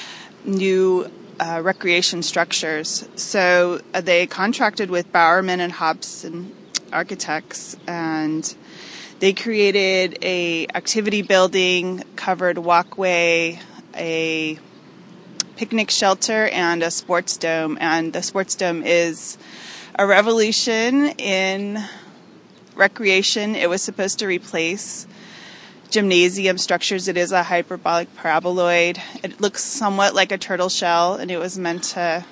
new uh, recreation structures. So uh, they contracted with Bowerman and Hobson Architects, and they created a activity building, covered walkway, a picnic shelter, and a sports dome. And the sports dome is a revolution in recreation. It was supposed to replace gymnasium structures. It is a hyperbolic paraboloid. It looks somewhat like a turtle shell, and it was meant to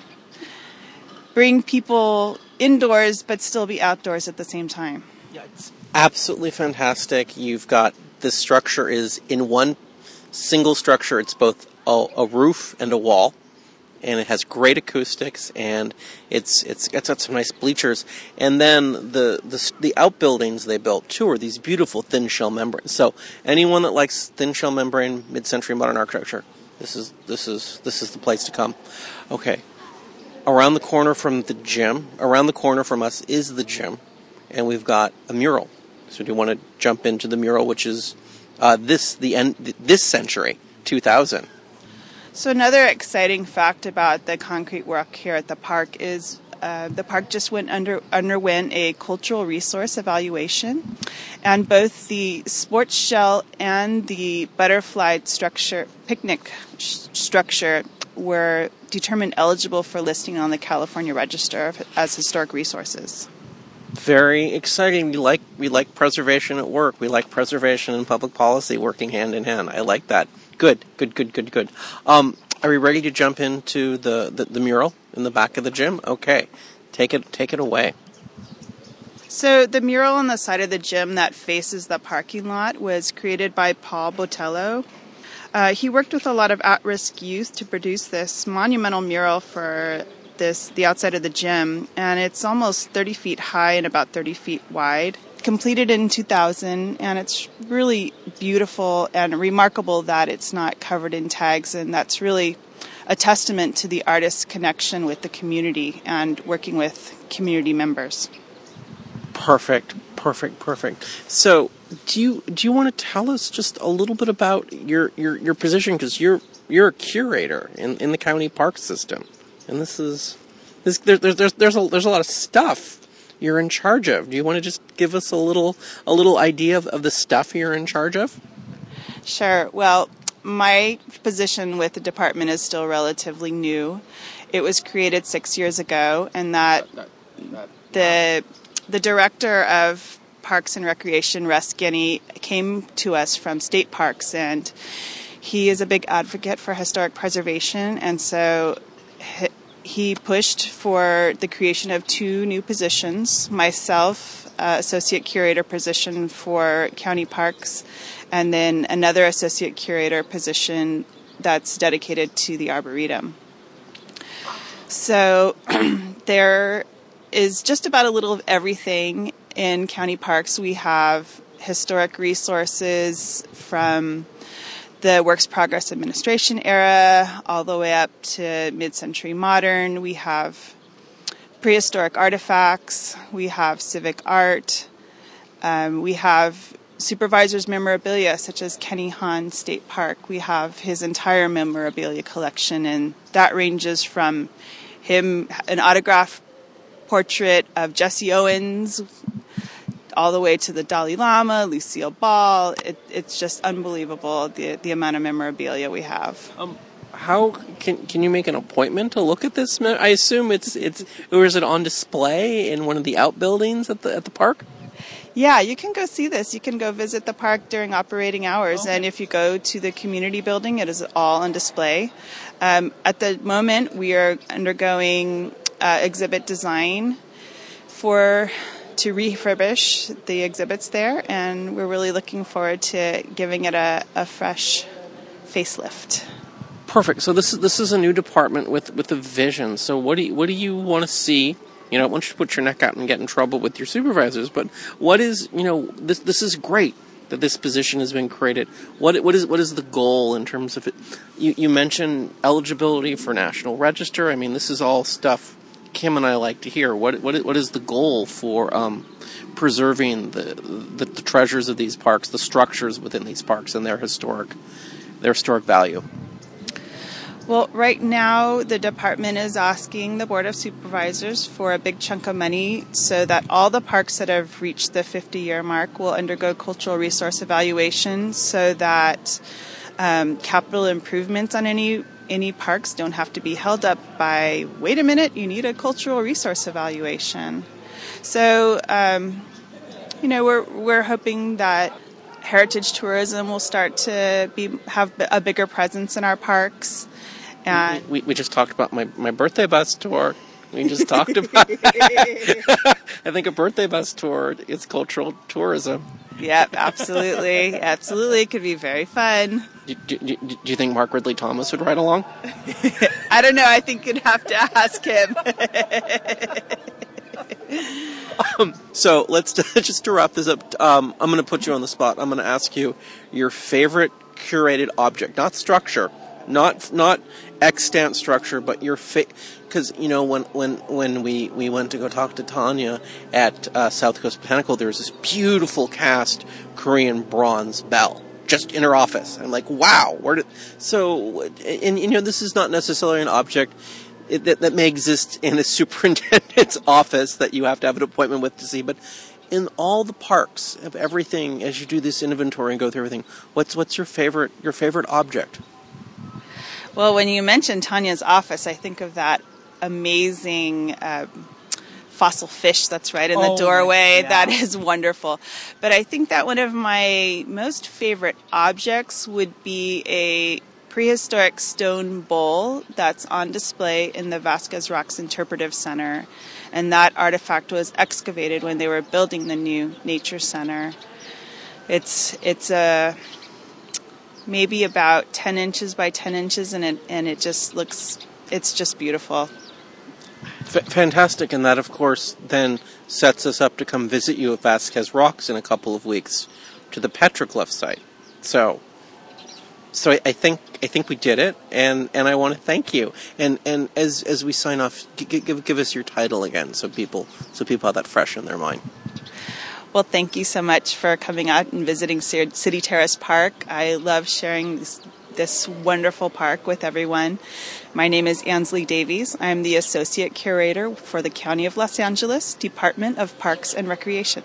bring people indoors but still be outdoors at the same time. Yeah, it's absolutely fantastic. You've got this structure is in one single structure. It's both a, a roof and a wall, and it has great acoustics, and it's it's it's got some nice bleachers. And then the the the outbuildings they built too are these beautiful thin shell membranes. So anyone that likes thin shell membrane mid-century modern architecture, this is this is this is the place to come. Okay, around the corner from the gym, around the corner from us is the gym, and we've got a mural. So do you want to jump into the mural, which is uh, this the end this century, two thousand? So another exciting fact about the concrete work here at the park is uh, the park just went under underwent a cultural resource evaluation, and both the sports shell and the butterfly structure picnic sh- structure were determined eligible for listing on the California Register as historic resources. Very exciting. We like we like preservation at work. We like preservation and public policy working hand in hand. I like that. Good, good, good, good, good. Um, are we ready to jump into the, the, the mural in the back of the gym? Okay, take it take it away. So the mural on the side of the gym that faces the parking lot was created by Paul Botello. Uh, he worked with a lot of at-risk youth to produce this monumental mural for this the outside of the gym, and it's almost thirty feet high and about thirty feet wide. Completed in two thousand, and it's really beautiful and remarkable that it's not covered in tags, and that's really a testament to the artist's connection with the community and working with community members. Perfect, perfect, perfect. So, do you do you want to tell us just a little bit about your your, your position, because you're you're a curator in, in the county park system, and this is this there, there's there's there's a there's a lot of stuff you're in charge of. Do you want to just give us a little a little idea of, of the stuff you're in charge of? Sure. Well, my position with the department is still relatively new. It was created six years ago, and that the the director of Parks and Recreation, Russ Guinea, came to us from state parks, and he is a big advocate for historic preservation, and so he, He pushed for the creation of two new positions, myself, uh, associate curator position for county parks, and then another associate curator position that's dedicated to the Arboretum. So there is just about a little of everything in county parks. We have historic resources from the Works Progress Administration era all the way up to mid-century modern. We have prehistoric artifacts. We have civic art. Um, we have supervisors' memorabilia, such as Kenny Hahn State Park. We have his entire memorabilia collection, and that ranges from him, an autograph portrait of Jesse Owens, all the way to the Dalai Lama, Lucille Ball. It, it's just unbelievable, the the amount of memorabilia we have. Um, how can can you make an appointment to look at this? I assume it's it's or is it on display in one of the outbuildings at the at the park? Yeah, you can go see this. You can go visit the park during operating hours, okay. And if you go to the community building, it is all on display. Um, at the moment, we are undergoing uh, exhibit design for. to refurbish the exhibits there, and we're really looking forward to giving it a, a fresh facelift. Perfect. So this is this is a new department with, with a vision. So what do you, what do you want to see? You know, I don't want you to put your neck out and get in trouble with your supervisors, but what is, you know, this this is great that this position has been created. What what is what is the goal in terms of it? You you mentioned eligibility for National Register. I mean, this is all stuff Kim and I like to hear. What what what is the goal for um, preserving the, the the treasures of these parks, the structures within these parks, and their historic their historic value? Well, right now the department is asking the Board of Supervisors for a big chunk of money so that all the parks that have reached the fifty-year mark will undergo cultural resource evaluation, so that um, capital improvements on any any parks don't have to be held up by, wait a minute, you need a cultural resource evaluation. So, um, you know, we're we're hoping that heritage tourism will start to be have a bigger presence in our parks. And we, we, we just talked about my, my birthday bus tour. We just talked about I think a birthday bus tour is cultural tourism. Yep, absolutely. Absolutely. It could be very fun. Do, do, do, do you think Mark Ridley Thomas would ride along? I don't know. I think you'd have to ask him. um, so let's just to wrap this up. Um, I'm going to put you on the spot. I'm going to ask you your favorite curated object, not structure, Not not extant structure, but your fa- because you know when when when we, we went to go talk to Tanya at uh, South Coast Botanical, there was this beautiful cast Korean bronze bell just in her office. I'm like, wow, where did so? And you know, this is not necessarily an object it, that that may exist in a superintendent's office that you have to have an appointment with to see, but in all the parks of everything, as you do this inventory and go through everything, what's what's your favorite your favorite object? Well, when you mentioned Tanya's office, I think of that amazing um, fossil fish that's right in oh, the doorway. yeah. That is wonderful. But I think that one of my most favorite objects would be a prehistoric stone bowl that's on display in the Vasquez Rocks Interpretive Center. And that artifact was excavated when they were building the new nature center. It's it's a maybe about ten inches by ten inches, and it and it just looks, it's just beautiful. F- fantastic, and that, of course, then sets us up to come visit you at Vasquez Rocks in a couple of weeks to the petroglyph site. So, so I, I think I think we did it, and, and I want to thank you. And and as as we sign off, give, give give us your title again, so people so people have that fresh in their mind. Well, thank you so much for coming out and visiting City Terrace Park. I love sharing this, this wonderful park with everyone. My name is Ansley Davies. I'm the Associate Curator for the County of Los Angeles, Department of Parks and Recreation.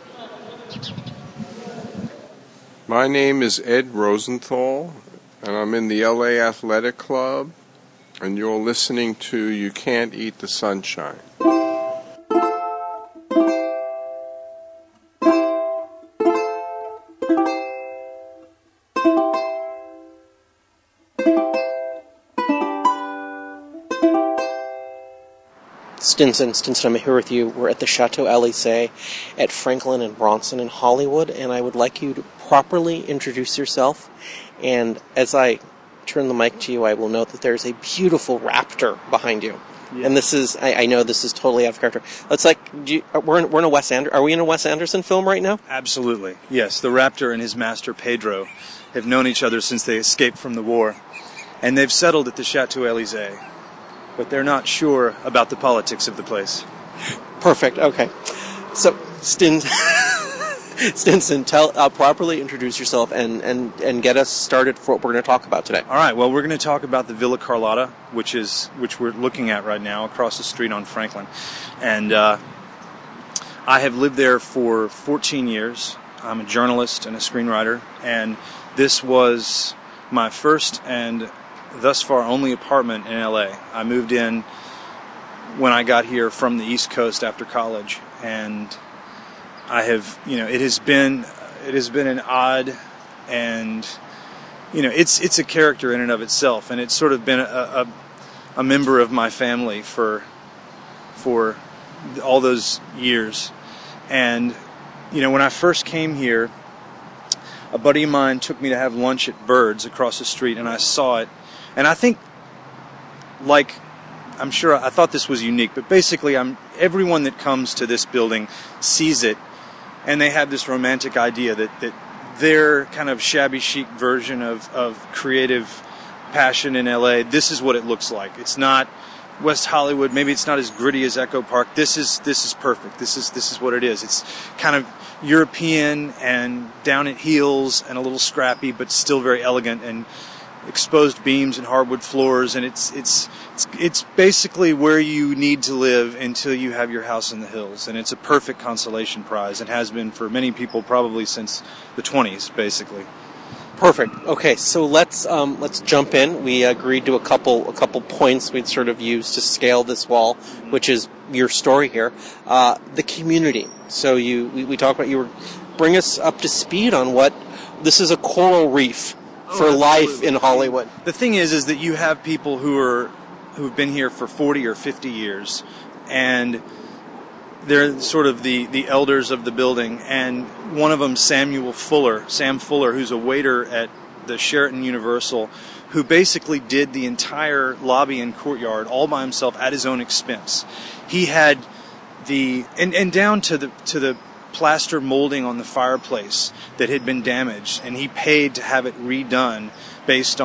My name is Ed Rosenthal, and I'm in the L A Athletic Club, and you're listening to You Can't Eat the Sunshine. Stinson, Stinson, I'm here with you. We're at the Chateau Elysée at Franklin and Bronson in Hollywood, and I would like you to properly introduce yourself. And as I turn the mic to you, I will note that there's a beautiful raptor behind you. Yeah. And this is, I, I know this is totally out of character. It's like, do you, we're, in, we're in a Wes Anderson, are we in a Wes Anderson film right now? Absolutely, yes. The raptor and his master, Pedro, have known each other since they escaped from the war. And they've settled at the Chateau Elysée. But they're not sure about the politics of the place. Perfect. Okay. So, Stin- Stinson, tell uh, properly introduce yourself and, and, and get us started for what we're going to talk about today. All right. Well, we're going to talk about the Villa Carlotta, which is which we're looking at right now across the street on Franklin, and uh, I have lived there for fourteen years. I'm a journalist and a screenwriter, and this was my first and thus far only apartment in L A. I moved in when I got here from the East Coast after college, and I have, you know, it has been it has been an odd, and you know, it's it's a character in and of itself, and it's sort of been a a, a member of my family for for all those years. And you know, when I first came here, a buddy of mine took me to have lunch at Bird's across the street, and I saw it. And I think, like, I'm sure I thought this was unique, but basically I'm everyone that comes to this building sees it, and they have this romantic idea that, that their kind of shabby chic version of, of creative passion in L A, this is what it looks like. It's not West Hollywood, maybe it's not as gritty as Echo Park. This is this is perfect. This is this is what it is. It's kind of European and down at heels and a little scrappy, but still very elegant, and exposed beams and hardwood floors, and it's it's it's it's basically where you need to live until you have your house in the hills, and it's a perfect consolation prize, and has been for many people probably since the twenties, basically. Perfect. Okay, so let's um, let's jump in. We agreed to a couple a couple points we'd sort of use to scale this wall, which is your story here, uh, the community. So you we, we talked about you were bring us up to speed on what this is a coral reef for oh, life in Hollywood. The thing is, is that you have people who are who've been here for forty or fifty years, and they're sort of the, the elders of the building. And one of them, Samuel Fuller, Sam Fuller, who's a waiter at the Sheraton Universal, who basically did the entire lobby and courtyard all by himself at his own expense. He had the and, and down to the to the plaster molding on the fireplace that had been damaged, and he paid to have it redone based on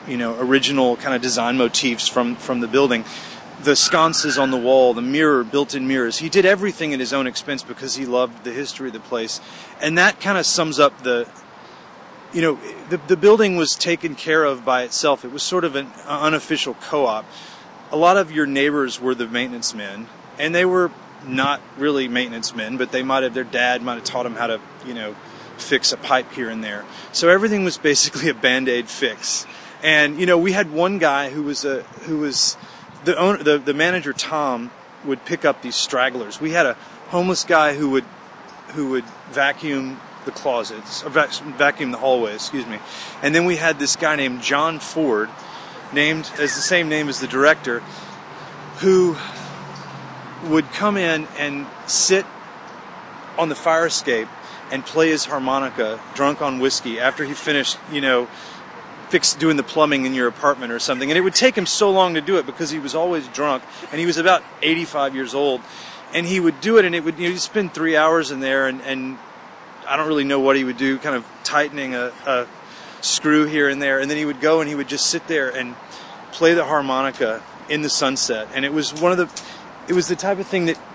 you know, original kind of design motifs from, from the building. The sconces on the wall, the mirror, built-in mirrors. He did everything at his own expense because he loved the history of the place. And that kind of sums up the, you know, the, the building was taken care of by itself. It was sort of an unofficial co-op. A lot of your neighbors were the maintenance men, and they were not really maintenance men, but they might have, their dad might have taught them how to, you know, fix a pipe here and there. So everything was basically a Band-Aid fix. And, you know, we had one guy who was a, who was, The owner, the, the manager Tom, would pick up these stragglers. We had a homeless guy who would who would vacuum the closets, or vac- vacuum the hallway, excuse me. And then we had this guy named John Ford, named as the same name as the director, who would come in and sit on the fire escape and play his harmonica, drunk on whiskey, after he finished, you know, fix doing the plumbing in your apartment or something. And it would take him so long to do it because he was always drunk, and he was about eighty-five years old, and he would do it, and it would, you know, he'd spend three hours in there, and, and I don't really know what he would do, kind of tightening a, a screw here and there, and then he would go and he would just sit there and play the harmonica in the sunset. And it was one of the it was the type of thing that,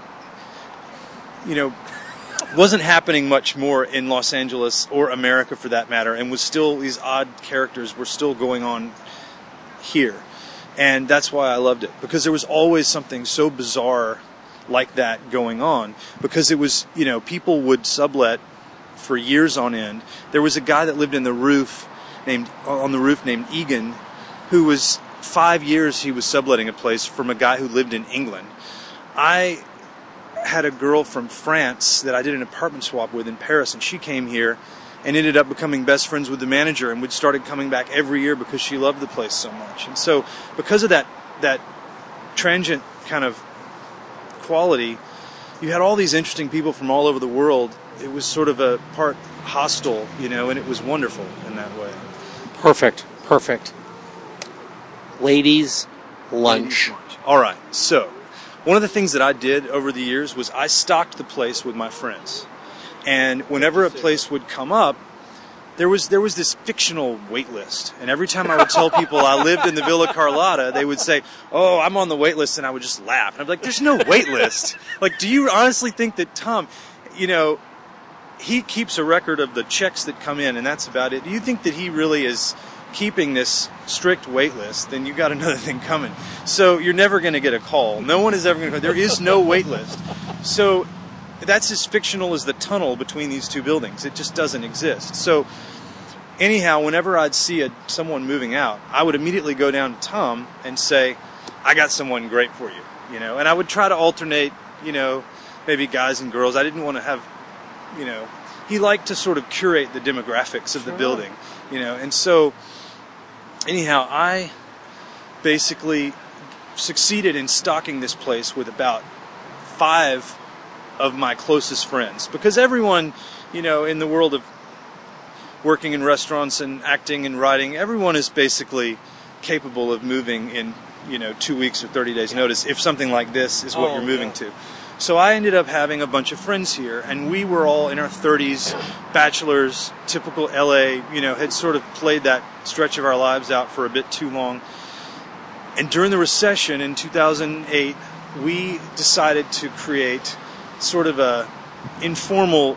you know, wasn't happening much more in Los Angeles or America for that matter, and was still, these odd characters were still going on here. And that's why I loved it, because there was always something so bizarre like that going on, because it was, you know, people would sublet for years on end. There was a guy that lived in the roof named on the roof named Egan, who was five years he was subletting a place from a guy who lived in England. I had a girl from France that I did an apartment swap with in Paris, and she came here and ended up becoming best friends with the manager, and would started coming back every year because she loved the place so much. And so because of that that transient kind of quality, you had all these interesting people from all over the world. It was sort of a part hostile, you know, and it was wonderful in that way. Perfect, perfect. Ladies' lunch. Ladies' lunch. All right, so one of the things that I did over the years was I stocked the place with my friends. And whenever a place would come up, there was there was this fictional wait list. And every time I would tell people I lived in the Villa Carlotta, they would say, "Oh, I'm on the wait list," and I would just laugh. And I'd be like, "There's no wait list. Like, do you honestly think that Tom, you know, he keeps a record of the checks that come in, and that's about it. Do you think that he really is keeping this strict wait list? Then you got another thing coming. So you're never going to get a call. No one is ever going to call. There is no wait list. So that's as fictional as the tunnel between these two buildings. It just doesn't exist. So anyhow, whenever I'd see a, someone moving out, I would immediately go down to Tom and say, "I got someone great for you," you know. And I would try to alternate, you know, maybe guys and girls. I didn't want to have, you know, he liked to sort of curate the demographics of the building, you know. And so anyhow, I basically succeeded in stocking this place with about five of my closest friends, because everyone, you know, in the world of working in restaurants and acting and writing, everyone is basically capable of moving in, you know, two weeks or thirty days notice if something like this is what oh, you're moving yeah. to. So I ended up having a bunch of friends here, and we were all in our thirties, bachelors, typical L A, you know, had sort of played that stretch of our lives out for a bit too long. And during the recession in two thousand eight, we decided to create sort of a informal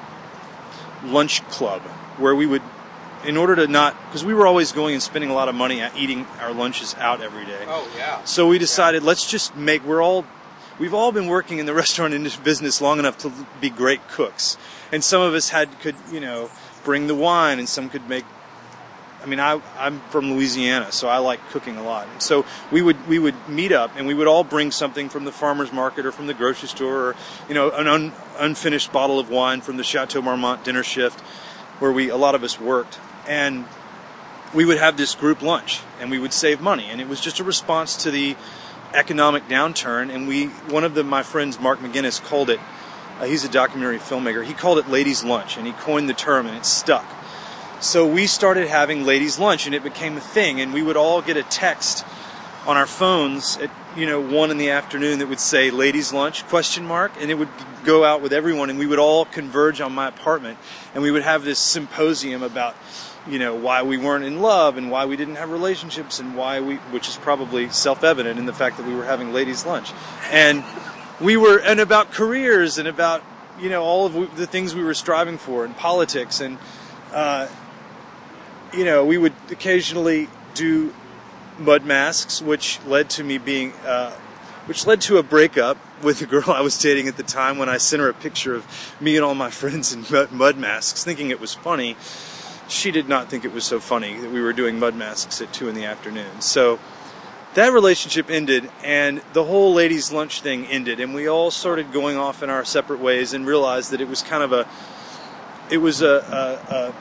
lunch club where we would, in order to not, because we were always going and spending a lot of money at eating our lunches out every day. Oh, yeah. So we decided, yeah. let's just make, we're all, we've all been working in the restaurant industry business long enough to be great cooks. And some of us had, could, you know, bring the wine, and some could make, I mean, I, I'm from Louisiana, so I like cooking a lot. And so we would we would meet up, and we would all bring something from the farmer's market or from the grocery store, or, you know, an un, unfinished bottle of wine from the Chateau Marmont dinner shift, where we a lot of us worked. And we would have this group lunch, and we would save money. And it was just a response to the economic downturn. And we, one of the, my friends, Mark McGinnis, called it, uh, he's a documentary filmmaker, he called it ladies' lunch, and he coined the term, and it stuck. So we started having ladies' lunch, and it became a thing. And we would all get a text on our phones at, you know, one in the afternoon that would say ladies' lunch, question mark, and it would go out with everyone, and we would all converge on my apartment, and we would have this symposium about you know, why we weren't in love and why we didn't have relationships and why we, which is probably self-evident in the fact that we were having ladies' lunch. And we were, and about careers and about, you know, all of the things we were striving for in politics. And, uh, you know, we would occasionally do mud masks, which led to me being, uh, which led to a breakup with the girl I was dating at the time when I sent her a picture of me and all my friends in mud masks, thinking it was funny. She did not think it was so funny that we were doing mud masks at two in the afternoon. So that relationship ended, and the whole ladies' lunch thing ended, and we all started going off in our separate ways and realized that it was kind of a, it was a, a, a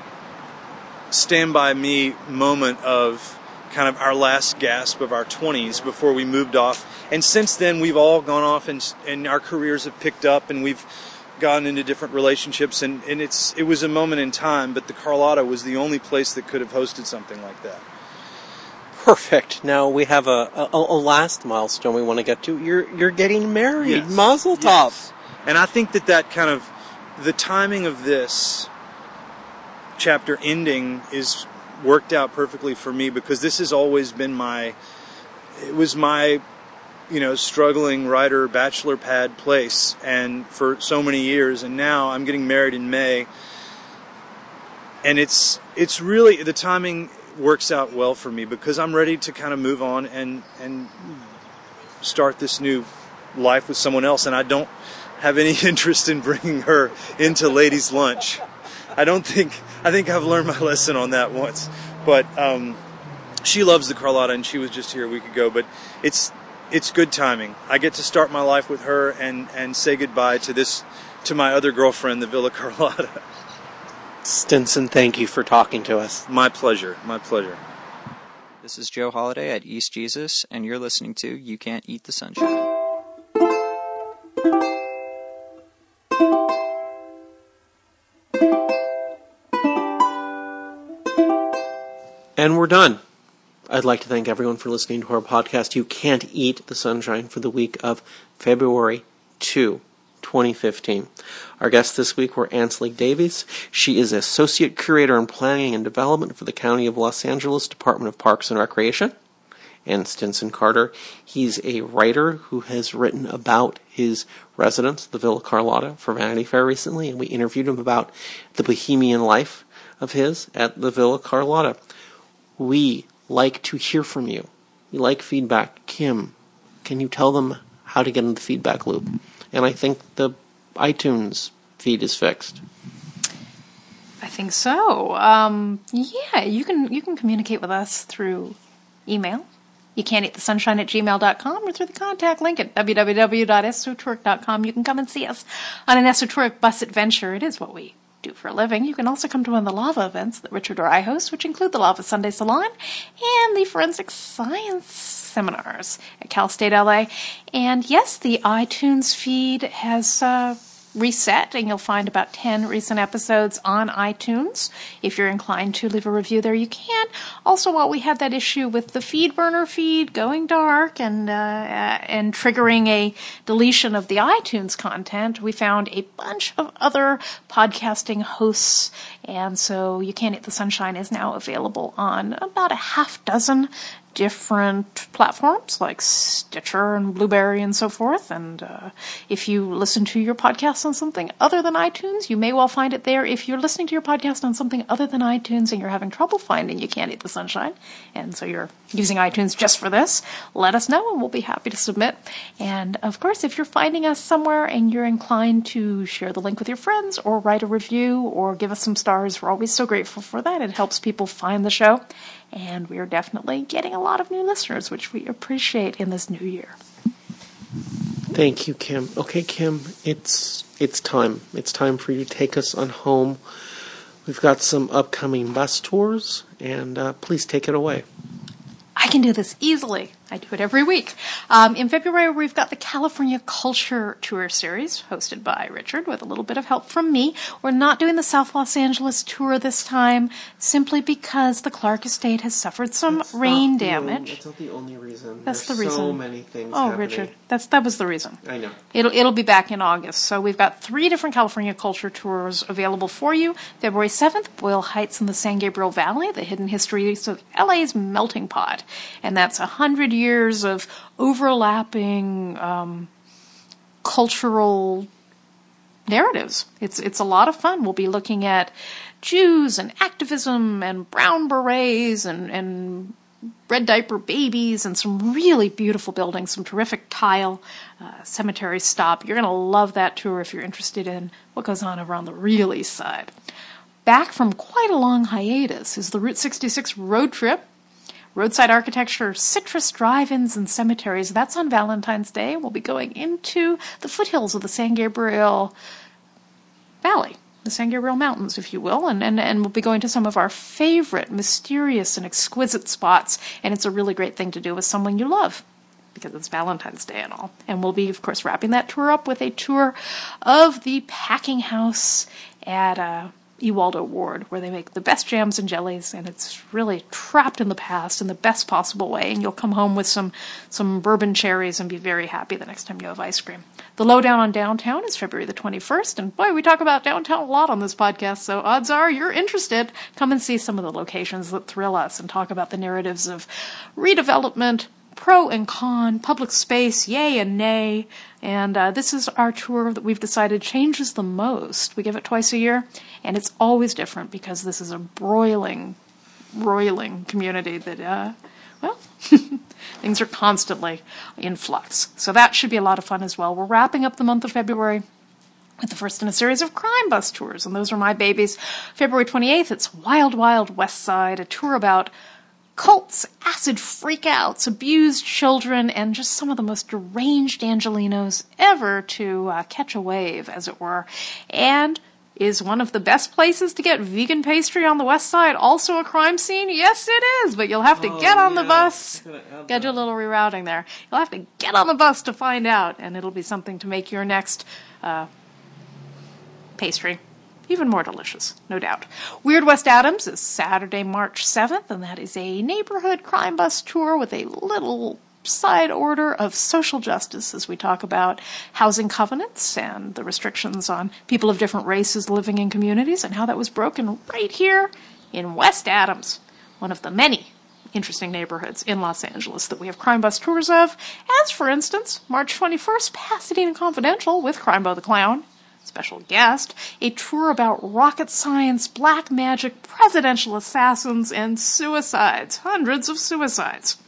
stand by me moment of kind of our last gasp of our twenties before we moved off. And since then, we've all gone off, and, and our careers have picked up, and we've gotten into different relationships, and, and it's it was a moment in time, but the Carlotta was the only place that could have hosted something like that. Perfect. Now we have a, a, a last milestone we want to get to. You're you're getting married. Yes. Mazel tov. Yes. And I think that that kind of, the timing of this chapter ending is worked out perfectly for me, because this has always been my, it was my, you know, struggling writer bachelor pad place, and for so many years, and now I'm getting married in May, and it's it's really, the timing works out well for me, because I'm ready to kind of move on and and start this new life with someone else, and I don't have any interest in bringing her into ladies' lunch. I don't think I think I've learned my lesson on that once, but um, she loves the Carlotta, and she was just here a week ago, but it's It's good timing. I get to start my life with her and, and say goodbye to this, to my other girlfriend, the Villa Carlotta. Stinson, thank you for talking to us. My pleasure. My pleasure. This is Joe Holiday at East Jesus, and you're listening to You Can't Eat the Sunshine. And we're done. I'd like to thank everyone for listening to our podcast, You Can't Eat the Sunshine, for the week of February second, twenty fifteen. Our guests this week were Ansley Davies. She is Associate Curator in Planning and Development for the County of Los Angeles Department of Parks and Recreation. And Stinson Carter. He's a writer who has written about his residence, the Villa Carlotta, for Vanity Fair recently, and we interviewed him about the bohemian life of his at the Villa Carlotta. We like to hear from you. We like feedback. Kim, can you tell them how to get in the feedback loop? And I think the iTunes feed is fixed. I think so. Um, yeah, you can you can communicate with us through email. You can't eat the sunshine at gmail dot com, or through the contact link at w w w dot esotouric dot com. You can come and see us on an esoteric bus adventure. It is what we do for a living. You can also come to one of the Lava events that Richard or I host, which include the Lava Sunday Salon and the Forensic Science Seminars at Cal State L A. And yes, the iTunes feed has uh, reset, and you'll find about ten recent episodes on iTunes. If you're inclined to leave a review there, you can. Also, while we had that issue with the FeedBurner feed going dark and uh, and triggering a deletion of the iTunes content, we found a bunch of other podcasting hosts, and so You Can't Eat the Sunshine is now available on about a half dozen different platforms like Stitcher and Blueberry and so forth. And uh, if you listen to your podcast on something other than iTunes, you may well find it there. If you're listening to your podcast on something other than iTunes and you're having trouble finding You Can't Eat the Sunshine, and so you're using iTunes just for this, let us know and we'll be happy to submit. And of course, if you're finding us somewhere and you're inclined to share the link with your friends or write a review or give us some stars, we're always so grateful for that. It helps people find the show. And we are definitely getting a lot of new listeners, which we appreciate in this new year. Thank you, Kim. Okay, Kim, it's it's time. It's time for you to take us on home. We've got some upcoming bus tours, and uh, please take it away. I can do this easily. I do it every week. Um, in February, we've got the California Culture Tour Series, hosted by Richard, with a little bit of help from me. We're not doing the South Los Angeles tour this time, simply because the Clark Estate has suffered some That's rain not the damage. Only, that's not the only reason. That's There's the reason. so many things Oh, happening. Richard, that's that was the reason. I know. It'll it'll be back in August. So we've got three different California culture tours available for you. February seventh, Boyle Heights in the San Gabriel Valley, the hidden histories of L A's melting pot, and that's a hundred years of overlapping um, cultural narratives. It's it's a lot of fun. We'll be looking at Jews and activism and brown berets and and red diaper babies and some really beautiful buildings, some terrific tile, uh, cemetery stop. You're going to love that tour if you're interested in what goes on over on the real east side. Back from quite a long hiatus is the Route sixty-six road trip. Roadside architecture, citrus drive-ins and cemeteries. That's on Valentine's Day. We'll be going into the foothills of the San Gabriel Valley, the San Gabriel Mountains, if you will, and, and, and we'll be going to some of our favorite mysterious and exquisite spots, and it's a really great thing to do with someone you love, because it's Valentine's Day and all. And we'll be, of course, wrapping that tour up with a tour of the packing house at uh, Ewaldo Ward, where they make the best jams and jellies, and it's really trapped in the past in the best possible way, and you'll come home with some, some bourbon cherries and be very happy the next time you have ice cream. The Lowdown on Downtown is February the twenty-first, and boy, we talk about downtown a lot on this podcast, so odds are you're interested. Come and see some of the locations that thrill us and talk about the narratives of redevelopment, pro and con, public space, yay and nay, and uh, this is our tour that we've decided changes the most. We give it twice a year, and it's always different because this is a broiling, roiling community that, uh, well, things are constantly in flux. So that should be a lot of fun as well. We're wrapping up the month of February with the first in a series of crime bus tours, and those are my babies. February twenty-eighth, it's Wild Wild West Side, a tour about cults, acid freakouts, abused children, and just some of the most deranged Angelenos ever to uh, catch a wave, as it were. And is one of the best places to get vegan pastry on the west side also a crime scene? Yes, it is, but you'll have to Oh, get on yeah. the bus. Gotta add Gotta do a that. little rerouting there. You'll have to get on the bus to find out, and it'll be something to make your next uh, pastry even more delicious, no doubt. Weird West Adams is Saturday, March seventh, and that is a neighborhood crime bus tour with a little side order of social justice as we talk about housing covenants and the restrictions on people of different races living in communities and how that was broken right here in West Adams, one of the many interesting neighborhoods in Los Angeles that we have crime bus tours of, as, for instance, March twenty-first, Pasadena Confidential with Crimebo the Clown, special guest, a tour about rocket science, black magic, presidential assassins, and suicides, hundreds of suicides.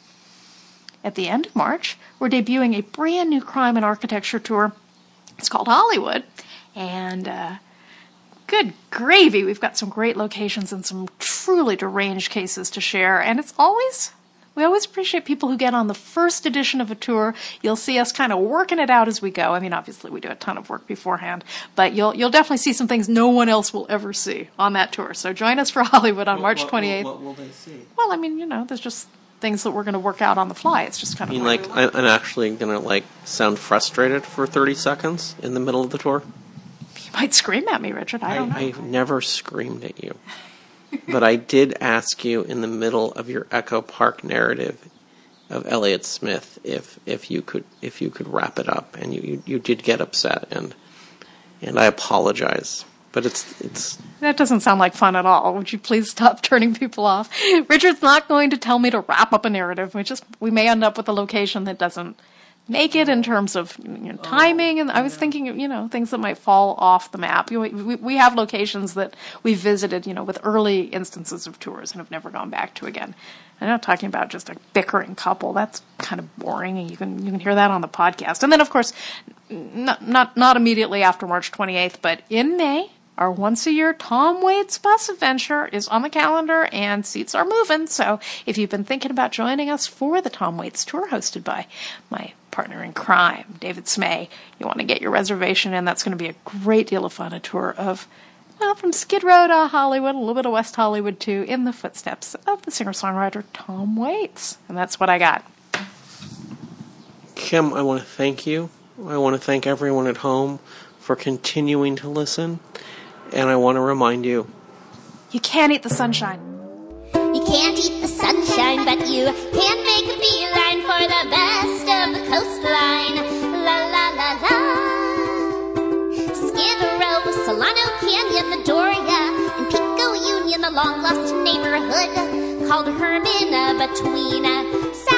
At the end of March, we're debuting a brand new crime and architecture tour. It's called Hollywood, and uh, good gravy, we've got some great locations and some truly deranged cases to share, and it's always, we always appreciate people who get on the first edition of a tour. You'll see us kind of working it out as we go. I mean, obviously we do a ton of work beforehand, but you'll you'll definitely see some things no one else will ever see on that tour. So join us for Hollywood on What- March what- twenty-eighth. What, what will they see? Well, I mean, you know, there's just things that we're going to work out on the fly. It's just kind I of mean, like, I- I'm actually gonna like sound frustrated for thirty seconds in the middle of the tour. you might scream at me, Richard. I don't know. I never screamed at you, but I did ask you in the middle of your Echo Park narrative of Elliott Smith if if you could if you could wrap it up, and you, you, you did get upset, and and I apologize. But it's it's That doesn't sound like fun at all. Would you please stop turning people off? Richard's not going to tell me to wrap up a narrative. We just we may end up with a location that doesn't make it in terms of you know, timing. And I was thinking, of, you know, things that might fall off the map. You know, we, we have locations that we visited, you know, with early instances of tours and have never gone back to again. I'm not talking about just a bickering couple. That's kind of boring, and you can you can hear that on the podcast. And then, of course, not not not immediately after March twenty-eighth, but in May, our once-a-year Tom Waits bus adventure is on the calendar, and seats are moving. So if you've been thinking about joining us for the Tom Waits tour hosted by my partner in crime, David Smay, you want to get your reservation in. That's going to be a great deal of fun, a tour of, well, from Skid Row to Hollywood, a little bit of West Hollywood too, in the footsteps of the singer-songwriter Tom Waits. And that's what I got. Kim, I want to thank you. I want to thank everyone at home for continuing to listen. And I want to remind you, you can't eat the sunshine. You can't eat the sunshine, but you can make a beeline for the best of the coastline. La la la la. Skid Row, Solano Canyon, the Doria, and Pico Union, the long-lost neighborhood called Hermina between